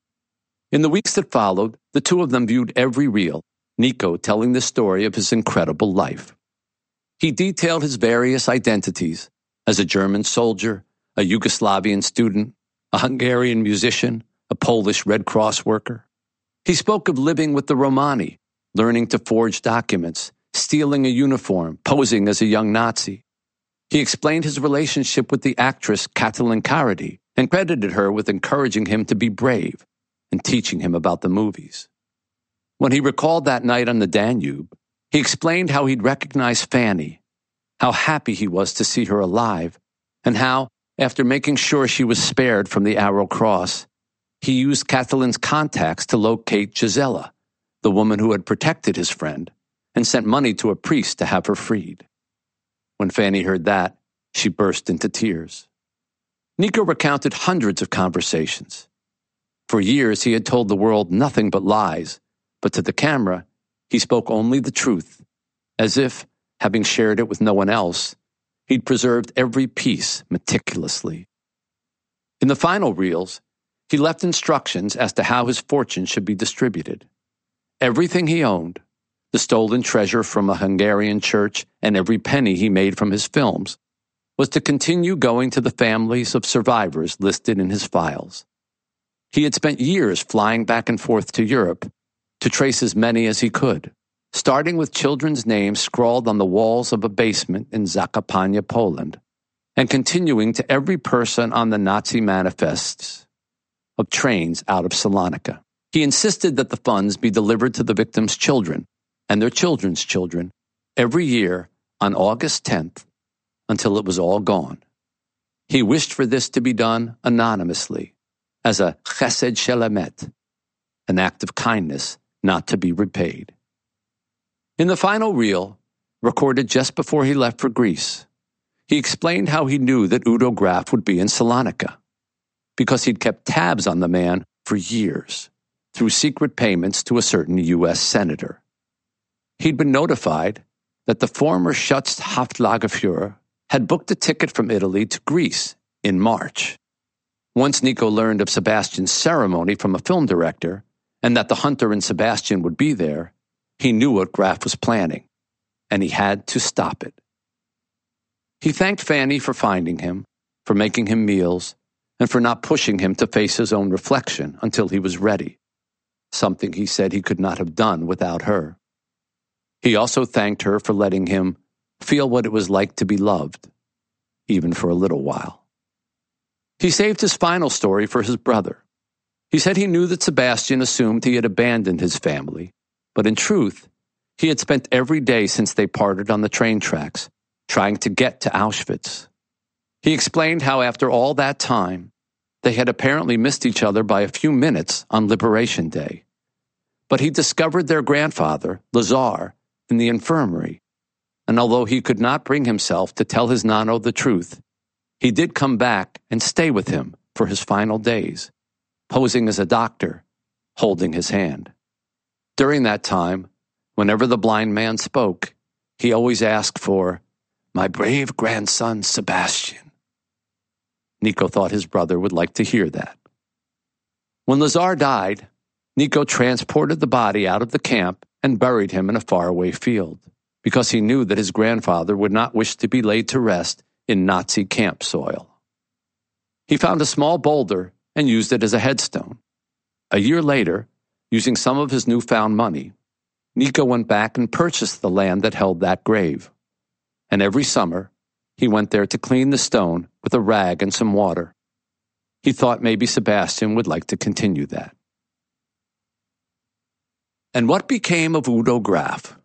In the weeks that followed, the two of them viewed every reel, Nico telling the story of his incredible life. He detailed his various identities as a German soldier, a Yugoslavian student, a Hungarian musician, a Polish Red Cross worker. He spoke of living with the Romani, learning to forge documents, stealing a uniform, posing as a young Nazi. He explained his relationship with the actress Katalin Karady and credited her with encouraging him to be brave and teaching him about the movies. When he recalled that night on the Danube, he explained how he'd recognized Fanny, how happy he was to see her alive, and how, after making sure she was spared from the Arrow Cross, he used Katalin's contacts to locate Gisela, the woman who had protected his friend, and sent money to a priest to have her freed. When Fanny heard that, she burst into tears. Nico recounted hundreds of conversations. For years he had told the world nothing but lies, but to the camera, he spoke only the truth, as if, having shared it with no one else, he'd preserved every piece meticulously. In the final reels, he left instructions as to how his fortune should be distributed. Everything he owned, the stolen treasure from a Hungarian church and every penny he made from his films, was to continue going to the families of survivors listed in his files. He had spent years flying back and forth to Europe to trace as many as he could, starting with children's names scrawled on the walls of a basement in Zakopane, Poland, and continuing to every person on the Nazi manifests of trains out of Salonika. He insisted that the funds be delivered to the victims' children and their children's children every year on August 10th until it was all gone. He wished for this to be done anonymously, as a chesed shel emet, an act of kindness not to be repaid. In the final reel, recorded just before he left for Greece, he explained how he knew that Udo Graf would be in Salonika, because he'd kept tabs on the man for years, through secret payments to a certain U.S. senator. He'd been notified that the former Schutzhaftlagerführer had booked a ticket from Italy to Greece in March. Once Nico learned of Sebastian's ceremony from a film director, and that the hunter and Sebastian would be there, he knew what Graf was planning, and he had to stop it. He thanked Fanny for finding him, for making him meals, and for not pushing him to face his own reflection until he was ready, something he said he could not have done without her. He also thanked her for letting him feel what it was like to be loved, even for a little while. He saved his final story for his brother. He said he knew that Sebastian assumed he had abandoned his family, but in truth, he had spent every day since they parted on the train tracks trying to get to Auschwitz. He explained how after all that time, they had apparently missed each other by a few minutes on Liberation Day. But he discovered their grandfather, Lazar, in the infirmary, and although he could not bring himself to tell his nonno the truth, he did come back and stay with him for his final days, posing as a doctor, holding his hand. During that time, whenever the blind man spoke, he always asked for, "My brave grandson Sebastian." Nico thought his brother would like to hear that. When Lazar died, Nico transported the body out of the camp and buried him in a faraway field, because he knew that his grandfather would not wish to be laid to rest in Nazi camp soil. He found a small boulder and used it as a headstone. A year later, using some of his newfound money, Nico went back and purchased the land that held that grave. And every summer, he went there to clean the stone with a rag and some water. He thought maybe Sebastian would like to continue that. And what became of Udo Graf?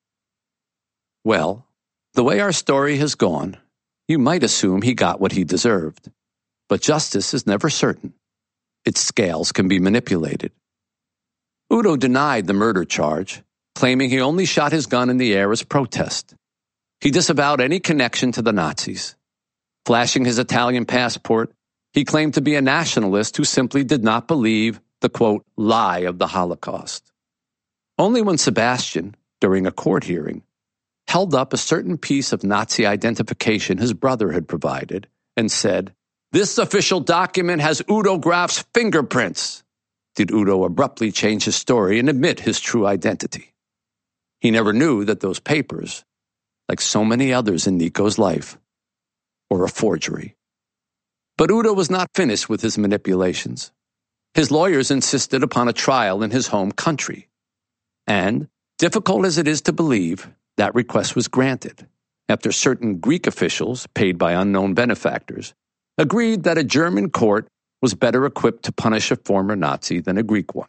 Well, the way our story has gone, you might assume he got what he deserved. But justice is never certain. Its scales can be manipulated. Udo denied the murder charge, claiming he only shot his gun in the air as protest. He disavowed any connection to the Nazis. Flashing his Italian passport, he claimed to be a nationalist who simply did not believe the, quote, lie of the Holocaust. Only when Sebastian, during a court hearing, held up a certain piece of Nazi identification his brother had provided and said, "This official document has Udo Graf's fingerprints," did Udo abruptly change his story and admit his true identity. He never knew that those papers, like so many others in Nico's life, were a forgery. But Udo was not finished with his manipulations. His lawyers insisted upon a trial in his home country. And, difficult as it is to believe, that request was granted, after certain Greek officials, paid by unknown benefactors, agreed that a German court was better equipped to punish a former Nazi than a Greek one.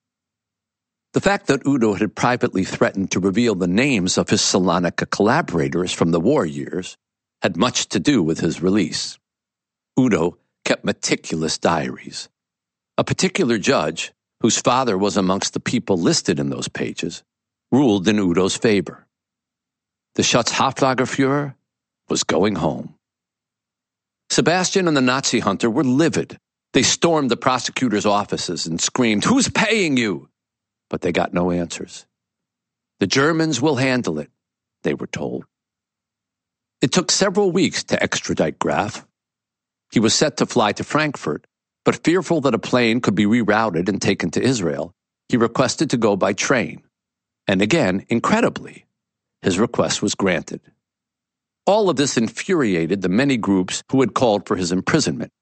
The fact that Udo had privately threatened to reveal the names of his Salonika collaborators from the war years had much to do with his release. Udo kept meticulous diaries. A particular judge, whose father was amongst the people listed in those pages, ruled in Udo's favor. The Schutzhaftlagerführer was going home. Sebastian and the Nazi hunter were livid. They stormed the prosecutor's offices and screamed, "Who's paying you?" But they got no answers. "The Germans will handle it," they were told. It took several weeks to extradite Graf. He was set to fly to Frankfurt, but fearful that a plane could be rerouted and taken to Israel, he requested to go by train. And again, incredibly, his request was granted. All of this infuriated the many groups who had called for his imprisonment,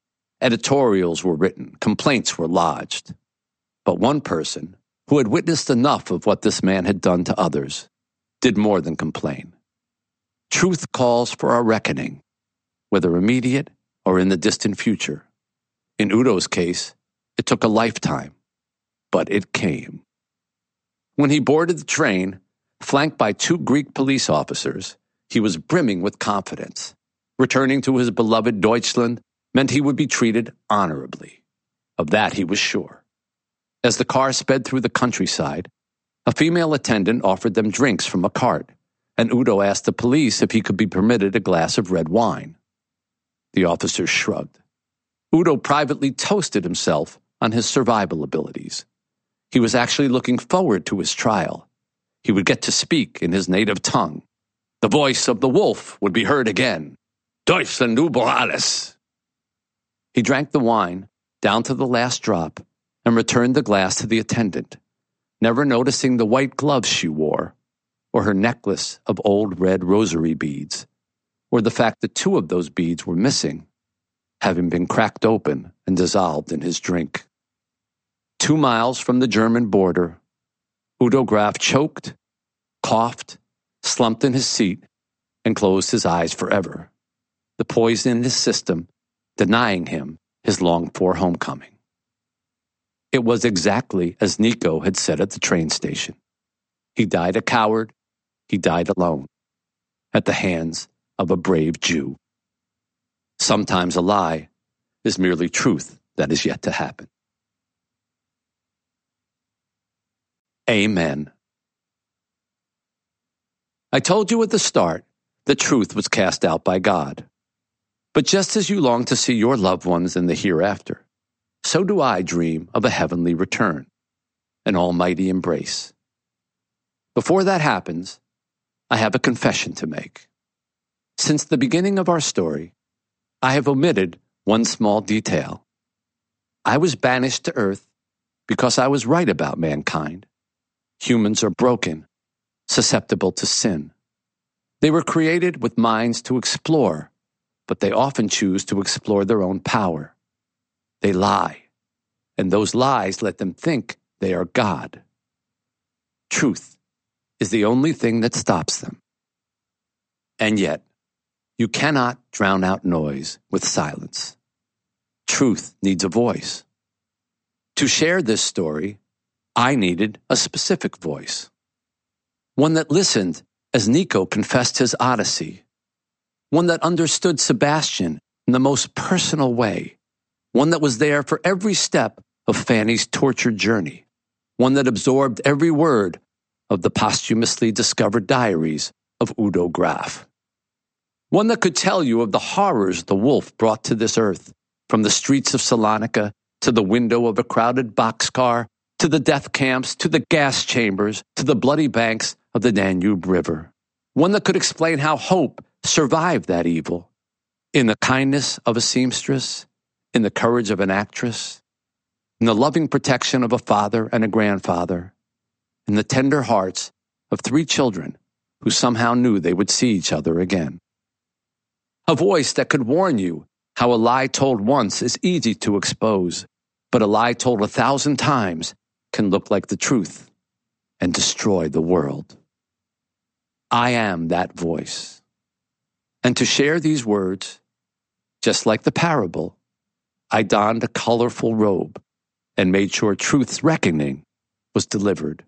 Editorials were written, complaints were lodged. But one person, who had witnessed enough of what this man had done to others, did more than complain. Truth calls for a reckoning, whether immediate or in the distant future. In Udo's case, it took a lifetime, but it came. When he boarded the train, flanked by 2 Greek police officers, he was brimming with confidence. Returning to his beloved Deutschland meant he would be treated honorably. Of that he was sure. As the car sped through the countryside, a female attendant offered them drinks from a cart, and Udo asked the police if he could be permitted a glass of red wine. The officers shrugged. Udo privately toasted himself on his survival abilities. He was actually looking forward to his trial. He would get to speak in his native tongue. The voice of the wolf would be heard again. Deutschland über alles. He drank the wine down to the last drop and returned the glass to the attendant, never noticing the white gloves she wore, or her necklace of old red rosary beads, or the fact that 2 of those beads were missing, having been cracked open and dissolved in his drink. 2 miles from the German border, Udo Graf choked, coughed, slumped in his seat, and closed his eyes forever, the poison in his system denying him his longed-for homecoming. It was exactly as Nico had said at the train station. He died a coward, he died alone, at the hands of a brave Jew. Sometimes a lie is merely truth that is yet to happen. Amen. I told you at the start that truth was cast out by God. But just as you long to see your loved ones in the hereafter, so do I dream of a heavenly return, an almighty embrace. Before that happens, I have a confession to make. Since the beginning of our story, I have omitted one small detail. I was banished to earth because I was right about mankind. Humans are broken, susceptible to sin. They were created with minds to explore, but they often choose to explore their own power. They lie, and those lies let them think they are God. Truth is the only thing that stops them. And yet, you cannot drown out noise with silence. Truth needs a voice. To share this story, I needed a specific voice. One that listened as Nico confessed his odyssey. One that understood Sebastian in the most personal way. One that was there for every step of Fanny's tortured journey. One that absorbed every word of the posthumously discovered diaries of Udo Graf. One that could tell you of the horrors the wolf brought to this earth, from the streets of Salonika to the window of a crowded boxcar, to the death camps, to the gas chambers, to the bloody banks of the Danube River. One that could explain how hope survived that evil, in the kindness of a seamstress, in the courage of an actress, in the loving protection of a father and a grandfather, in the tender hearts of 3 children who somehow knew they would see each other again. A voice that could warn you how a lie told once is easy to expose, but a lie told 1,000 times can look like the truth and destroy the world. I am that voice. And to share these words, just like the parable, I donned a colorful robe and made sure truth's reckoning was delivered.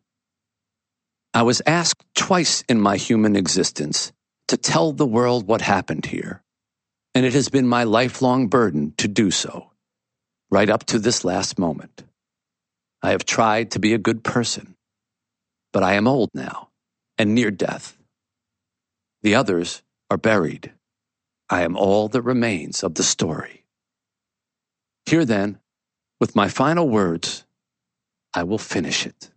I was asked twice in my human existence to tell the world what happened here, and it has been my lifelong burden to do so, right up to this last moment. I have tried to be a good person, but I am old now and near death. The others are buried. I am all that remains of the story. Here then, with my final words, I will finish it.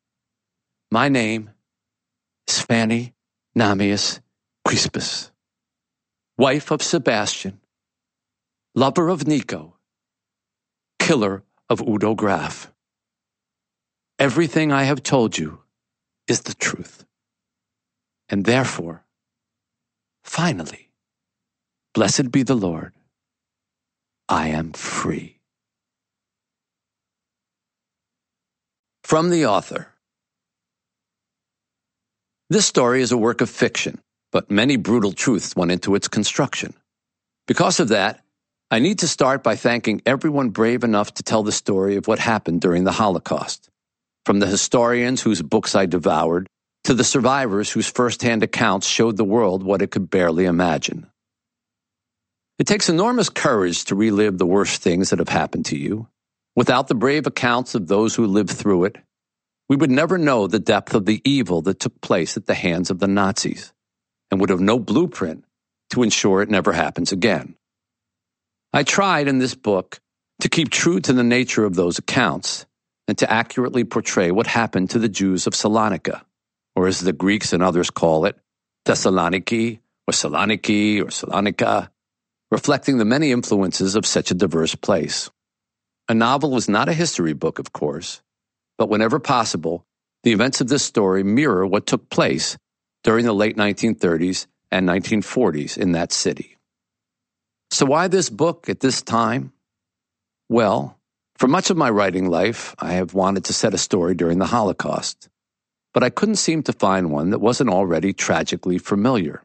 My name is Fanny Namius Crispus, wife of Sebastian, lover of Nico, killer of Udo Graf. Everything I have told you is the truth. And therefore, finally, blessed be the Lord, I am free. From the author. This story is a work of fiction, but many brutal truths went into its construction. Because of that, I need to start by thanking everyone brave enough to tell the story of what happened during the Holocaust, from the historians whose books I devoured to the survivors whose first-hand accounts showed the world what it could barely imagine. It takes enormous courage to relive the worst things that have happened to you. Without the brave accounts of those who lived through it, we would never know the depth of the evil that took place at the hands of the Nazis, and would have no blueprint to ensure it never happens again. I tried in this book to keep true to the nature of those accounts and to accurately portray what happened to the Jews of Salonika, or as the Greeks and others call it, Thessaloniki or Salonika, reflecting the many influences of such a diverse place. A novel is not a history book, of course, but whenever possible, the events of this story mirror what took place during the late 1930s and 1940s in that city. So why this book at this time? Well, for much of my writing life, I have wanted to set a story during the Holocaust, but I couldn't seem to find one that wasn't already tragically familiar.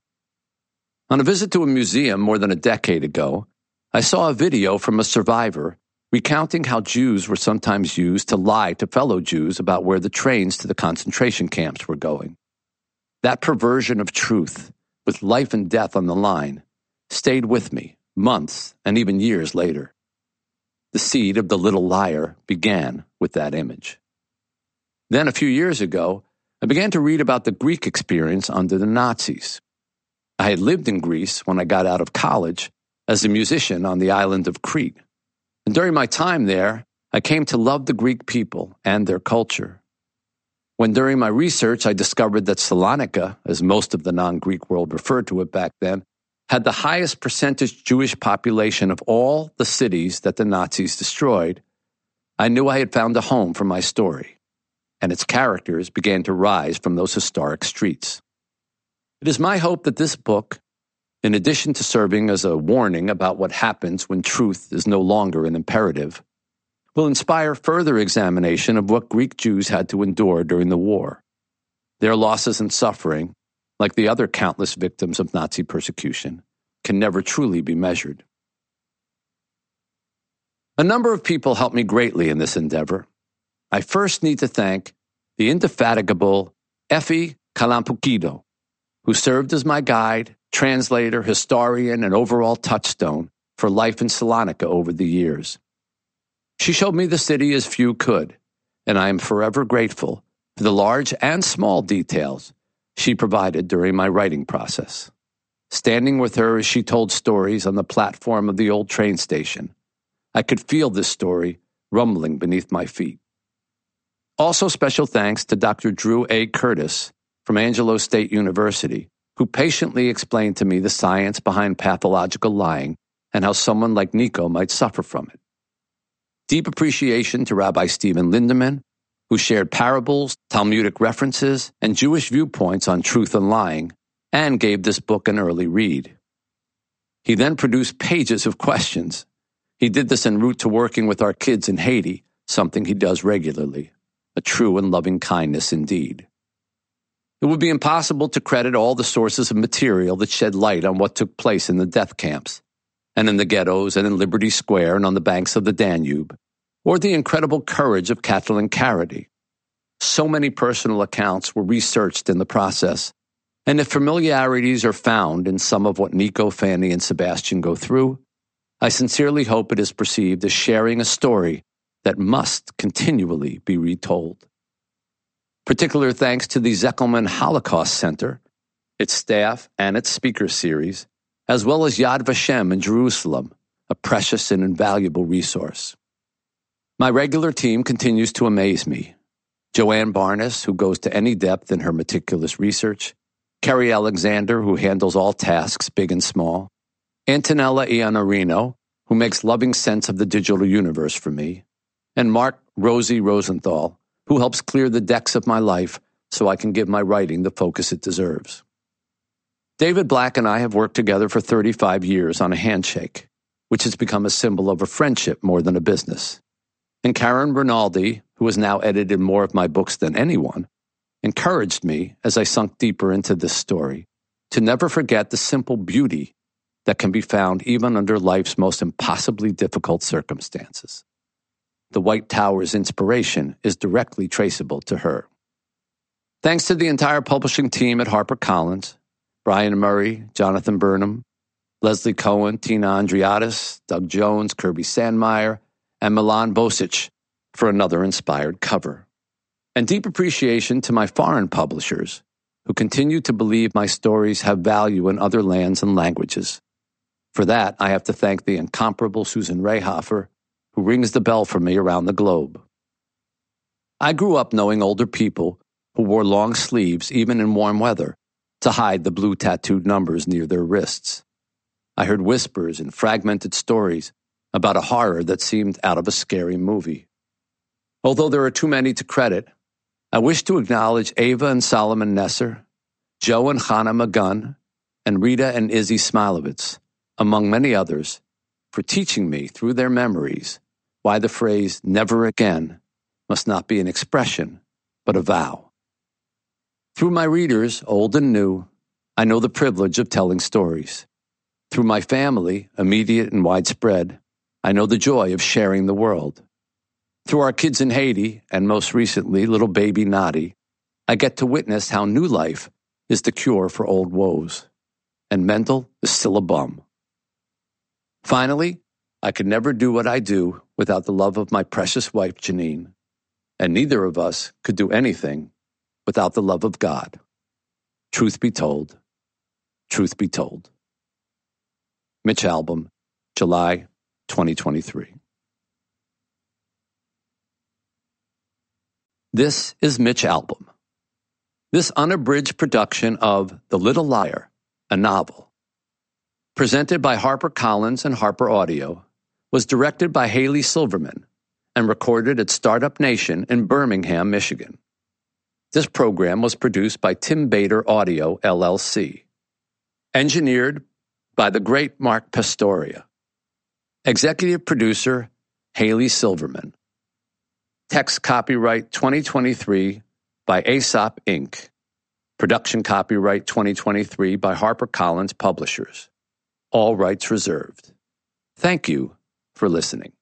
On a visit to a museum more than a decade ago, I saw a video from a survivor recounting how Jews were sometimes used to lie to fellow Jews about where the trains to the concentration camps were going. That perversion of truth, with life and death on the line, stayed with me months and even years later. The seed of the little liar began with that image. Then a few years ago, I began to read about the Greek experience under the Nazis. I had lived in Greece when I got out of college as a musician on the island of Crete. And during my time there, I came to love the Greek people and their culture. When during my research I discovered that Salonika, as most of the non-Greek world referred to it back then, had the highest percentage Jewish population of all the cities that the Nazis destroyed, I knew I had found a home for my story, and its characters began to rise from those historic streets. It is my hope that this book, in addition to serving as a warning about what happens when truth is no longer an imperative, will inspire further examination of what Greek Jews had to endure during the war. Their losses and suffering, like the other countless victims of Nazi persecution, can never truly be measured. A number of people helped me greatly in this endeavor. I first need to thank the indefatigable Effie Calampukido, who served as my guide, translator, historian, and overall touchstone for life in Salonika over the years. She showed me the city as few could, and I am forever grateful for the large and small details she provided during my writing process. Standing with her as she told stories on the platform of the old train station, I could feel this story rumbling beneath my feet. Also special thanks to Dr. Drew A. Curtis from Angelo State University, who patiently explained to me the science behind pathological lying and how someone like Nico might suffer from it. Deep appreciation to Rabbi Stephen Lindemann, who shared parables, Talmudic references, and Jewish viewpoints on truth and lying, and gave this book an early read. He then produced pages of questions. He did this en route to working with our kids in Haiti, something he does regularly, a true and loving kindness indeed. It would be impossible to credit all the sources of material that shed light on what took place in the death camps, and in the ghettos and in Liberty Square and on the banks of the Danube, or the incredible courage of Kathleen Carity. So many personal accounts were researched in the process, and if familiarities are found in some of what Nico, Fanny, and Sebastian go through, I sincerely hope it is perceived as sharing a story that must continually be retold. Particular thanks to the Zeckelman Holocaust Center, its staff, and its speaker series, as well as Yad Vashem in Jerusalem, a precious and invaluable resource. My regular team continues to amaze me. Joanne Barnes, who goes to any depth in her meticulous research, Kerry Alexander, who handles all tasks, big and small, Antonella Iannarino, who makes loving sense of the digital universe for me, and Mark Rosie Rosenthal, who helps clear the decks of my life so I can give my writing the focus it deserves. David Black and I have worked together for 35 years on a handshake. which has become a symbol of a friendship more than a business. And Karen Rinaldi, who has now edited more of my books than anyone, encouraged me, as I sunk deeper into this story, to never forget the simple beauty that can be found even under life's most impossibly difficult circumstances. The White Tower's inspiration is directly traceable to her. Thanks to the entire publishing team at HarperCollins, Brian Murray, Jonathan Burnham, Leslie Cohen, Tina Andriadis, Doug Jones, Kirby Sandmeyer, and Milan Bosic for another inspired cover. And deep appreciation to my foreign publishers, who continue to believe my stories have value in other lands and languages. For that, I have to thank the incomparable Susan Rayhofer, who rings the bell for me around the globe. I grew up knowing older people who wore long sleeves even in warm weather to hide the blue tattooed numbers near their wrists. I heard whispers and fragmented stories about a horror that seemed out of a scary movie. Although there are too many to credit, I wish to acknowledge Ava and Solomon Nesser, Joe and Hannah McGunn, and Rita and Izzy Smilovitz, among many others, for teaching me through their memories why the phrase "never again" must not be an expression, but a vow. Through my readers, old and new, I know the privilege of telling stories. Through my family, immediate and widespread, I know the joy of sharing the world. Through our kids in Haiti, and most recently, little baby Nadi, I get to witness how new life is the cure for old woes. And Mendel is still a bum. Finally, I could never do what I do without the love of my precious wife, Janine. And neither of us could do anything without the love of God. Truth be told, truth be told. Mitch Albom, July 2023. This is Mitch Albom. This unabridged production of The Little Liar, a novel, presented by HarperCollins and Harper Audio, was directed by Haley Silverman and recorded at Startup Nation in Birmingham, Michigan. This program was produced by Tim Bader Audio, LLC. Engineered by the great Mark Pastoria. Executive producer, Haley Silverman. Text copyright 2023 by Aesop Inc. Production copyright 2023 by HarperCollins Publishers. All rights reserved. Thank you for listening.